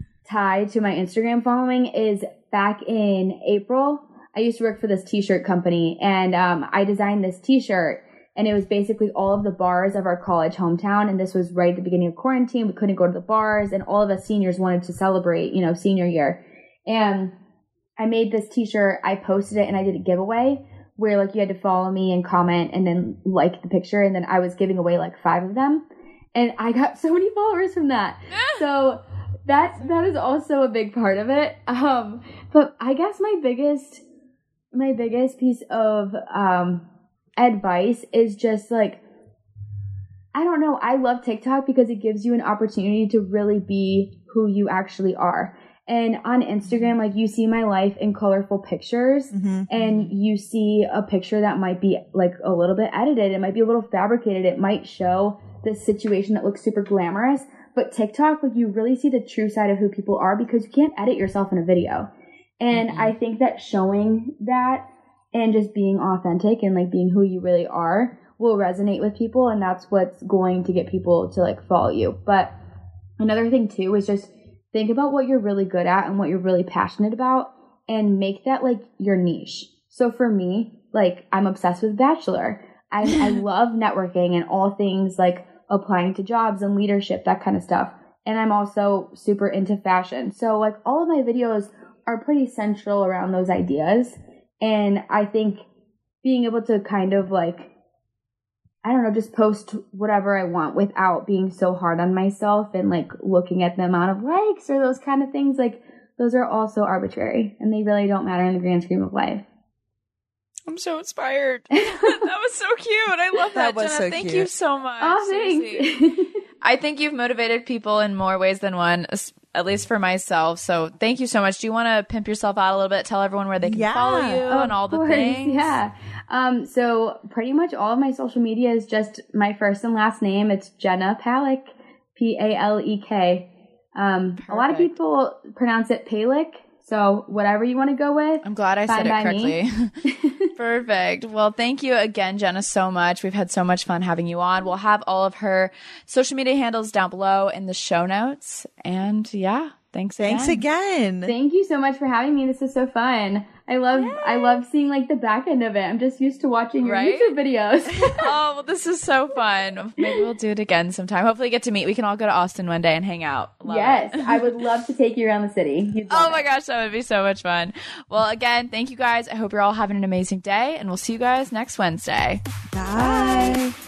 tie to my Instagram following is back in April, I used to work for this t-shirt company and, um, I designed this t-shirt and it was basically all of the bars of our college hometown. And this was right at the beginning of quarantine. We couldn't go to the bars and all of us seniors wanted to celebrate, you know, senior year. And I made this t-shirt, I posted it and I did a giveaway where like you had to follow me and comment and then like the picture. And then I was giving away like five of them. And I got so many followers from that. So that that is also a big part of it. Um, but I guess my biggest my biggest piece of um, advice is just like, I don't know. I love TikTok because it gives you an opportunity to really be who you actually are. And on Instagram, like you see my life in colorful pictures Mm-hmm. and you see a picture that might be like a little bit edited. It might be a little fabricated. It might show this situation that looks super glamorous, but TikTok, like you really see the true side of who people are because you can't edit yourself in a video. And mm-hmm. I think that showing that and just being authentic and like being who you really are will resonate with people. And that's what's going to get people to like follow you. But another thing too is just think about what you're really good at and what you're really passionate about and make that like your niche. So for me, like I'm obsessed with Bachelor. I, I love networking and all things like applying to jobs and leadership, that kind of stuff. And I'm also super into fashion. So like all of my videos are pretty central around those ideas. And I think being able to kind of like, I don't know, just post whatever I want without being so hard on myself and like looking at the amount of likes or those kind of things, like those are also arbitrary and they really don't matter in the grand scheme of life. I'm so inspired. That was so cute. I love that, That was Jenna. so Thank cute. you so much. Oh, Seriously. thanks. I think you've motivated people in more ways than one, s- at least for myself. So thank you so much. Do you want to pimp yourself out a little bit? Tell everyone where they can Yeah. follow you Of and all the course, things. Yeah. Um, so pretty much all of my social media is just my first and last name. It's Jenna Palick, P A L E K. Um, a lot of Perfect. people pronounce it Palick. So whatever you want to go with. I'm glad I said fine it by correctly. me. Perfect. Well, thank you again, Jenna, so much. We've had so much fun having you on. We'll have all of her social media handles down below in the show notes. And yeah, Thanks. Thanks again. Thank you so much for having me. This is so fun. I love Yay. I love seeing like the back end of it. I'm just used to watching your right? YouTube videos. Oh, well, this is so fun. Maybe we'll do it again sometime. Hopefully get to meet. We can all go to Austin one day and hang out. Love yes, it. I would love to take you around the city. Oh my it. gosh, that would be so much fun. Well, again, thank you guys. I hope you're all having an amazing day, and we'll see you guys next Wednesday. Bye. Bye.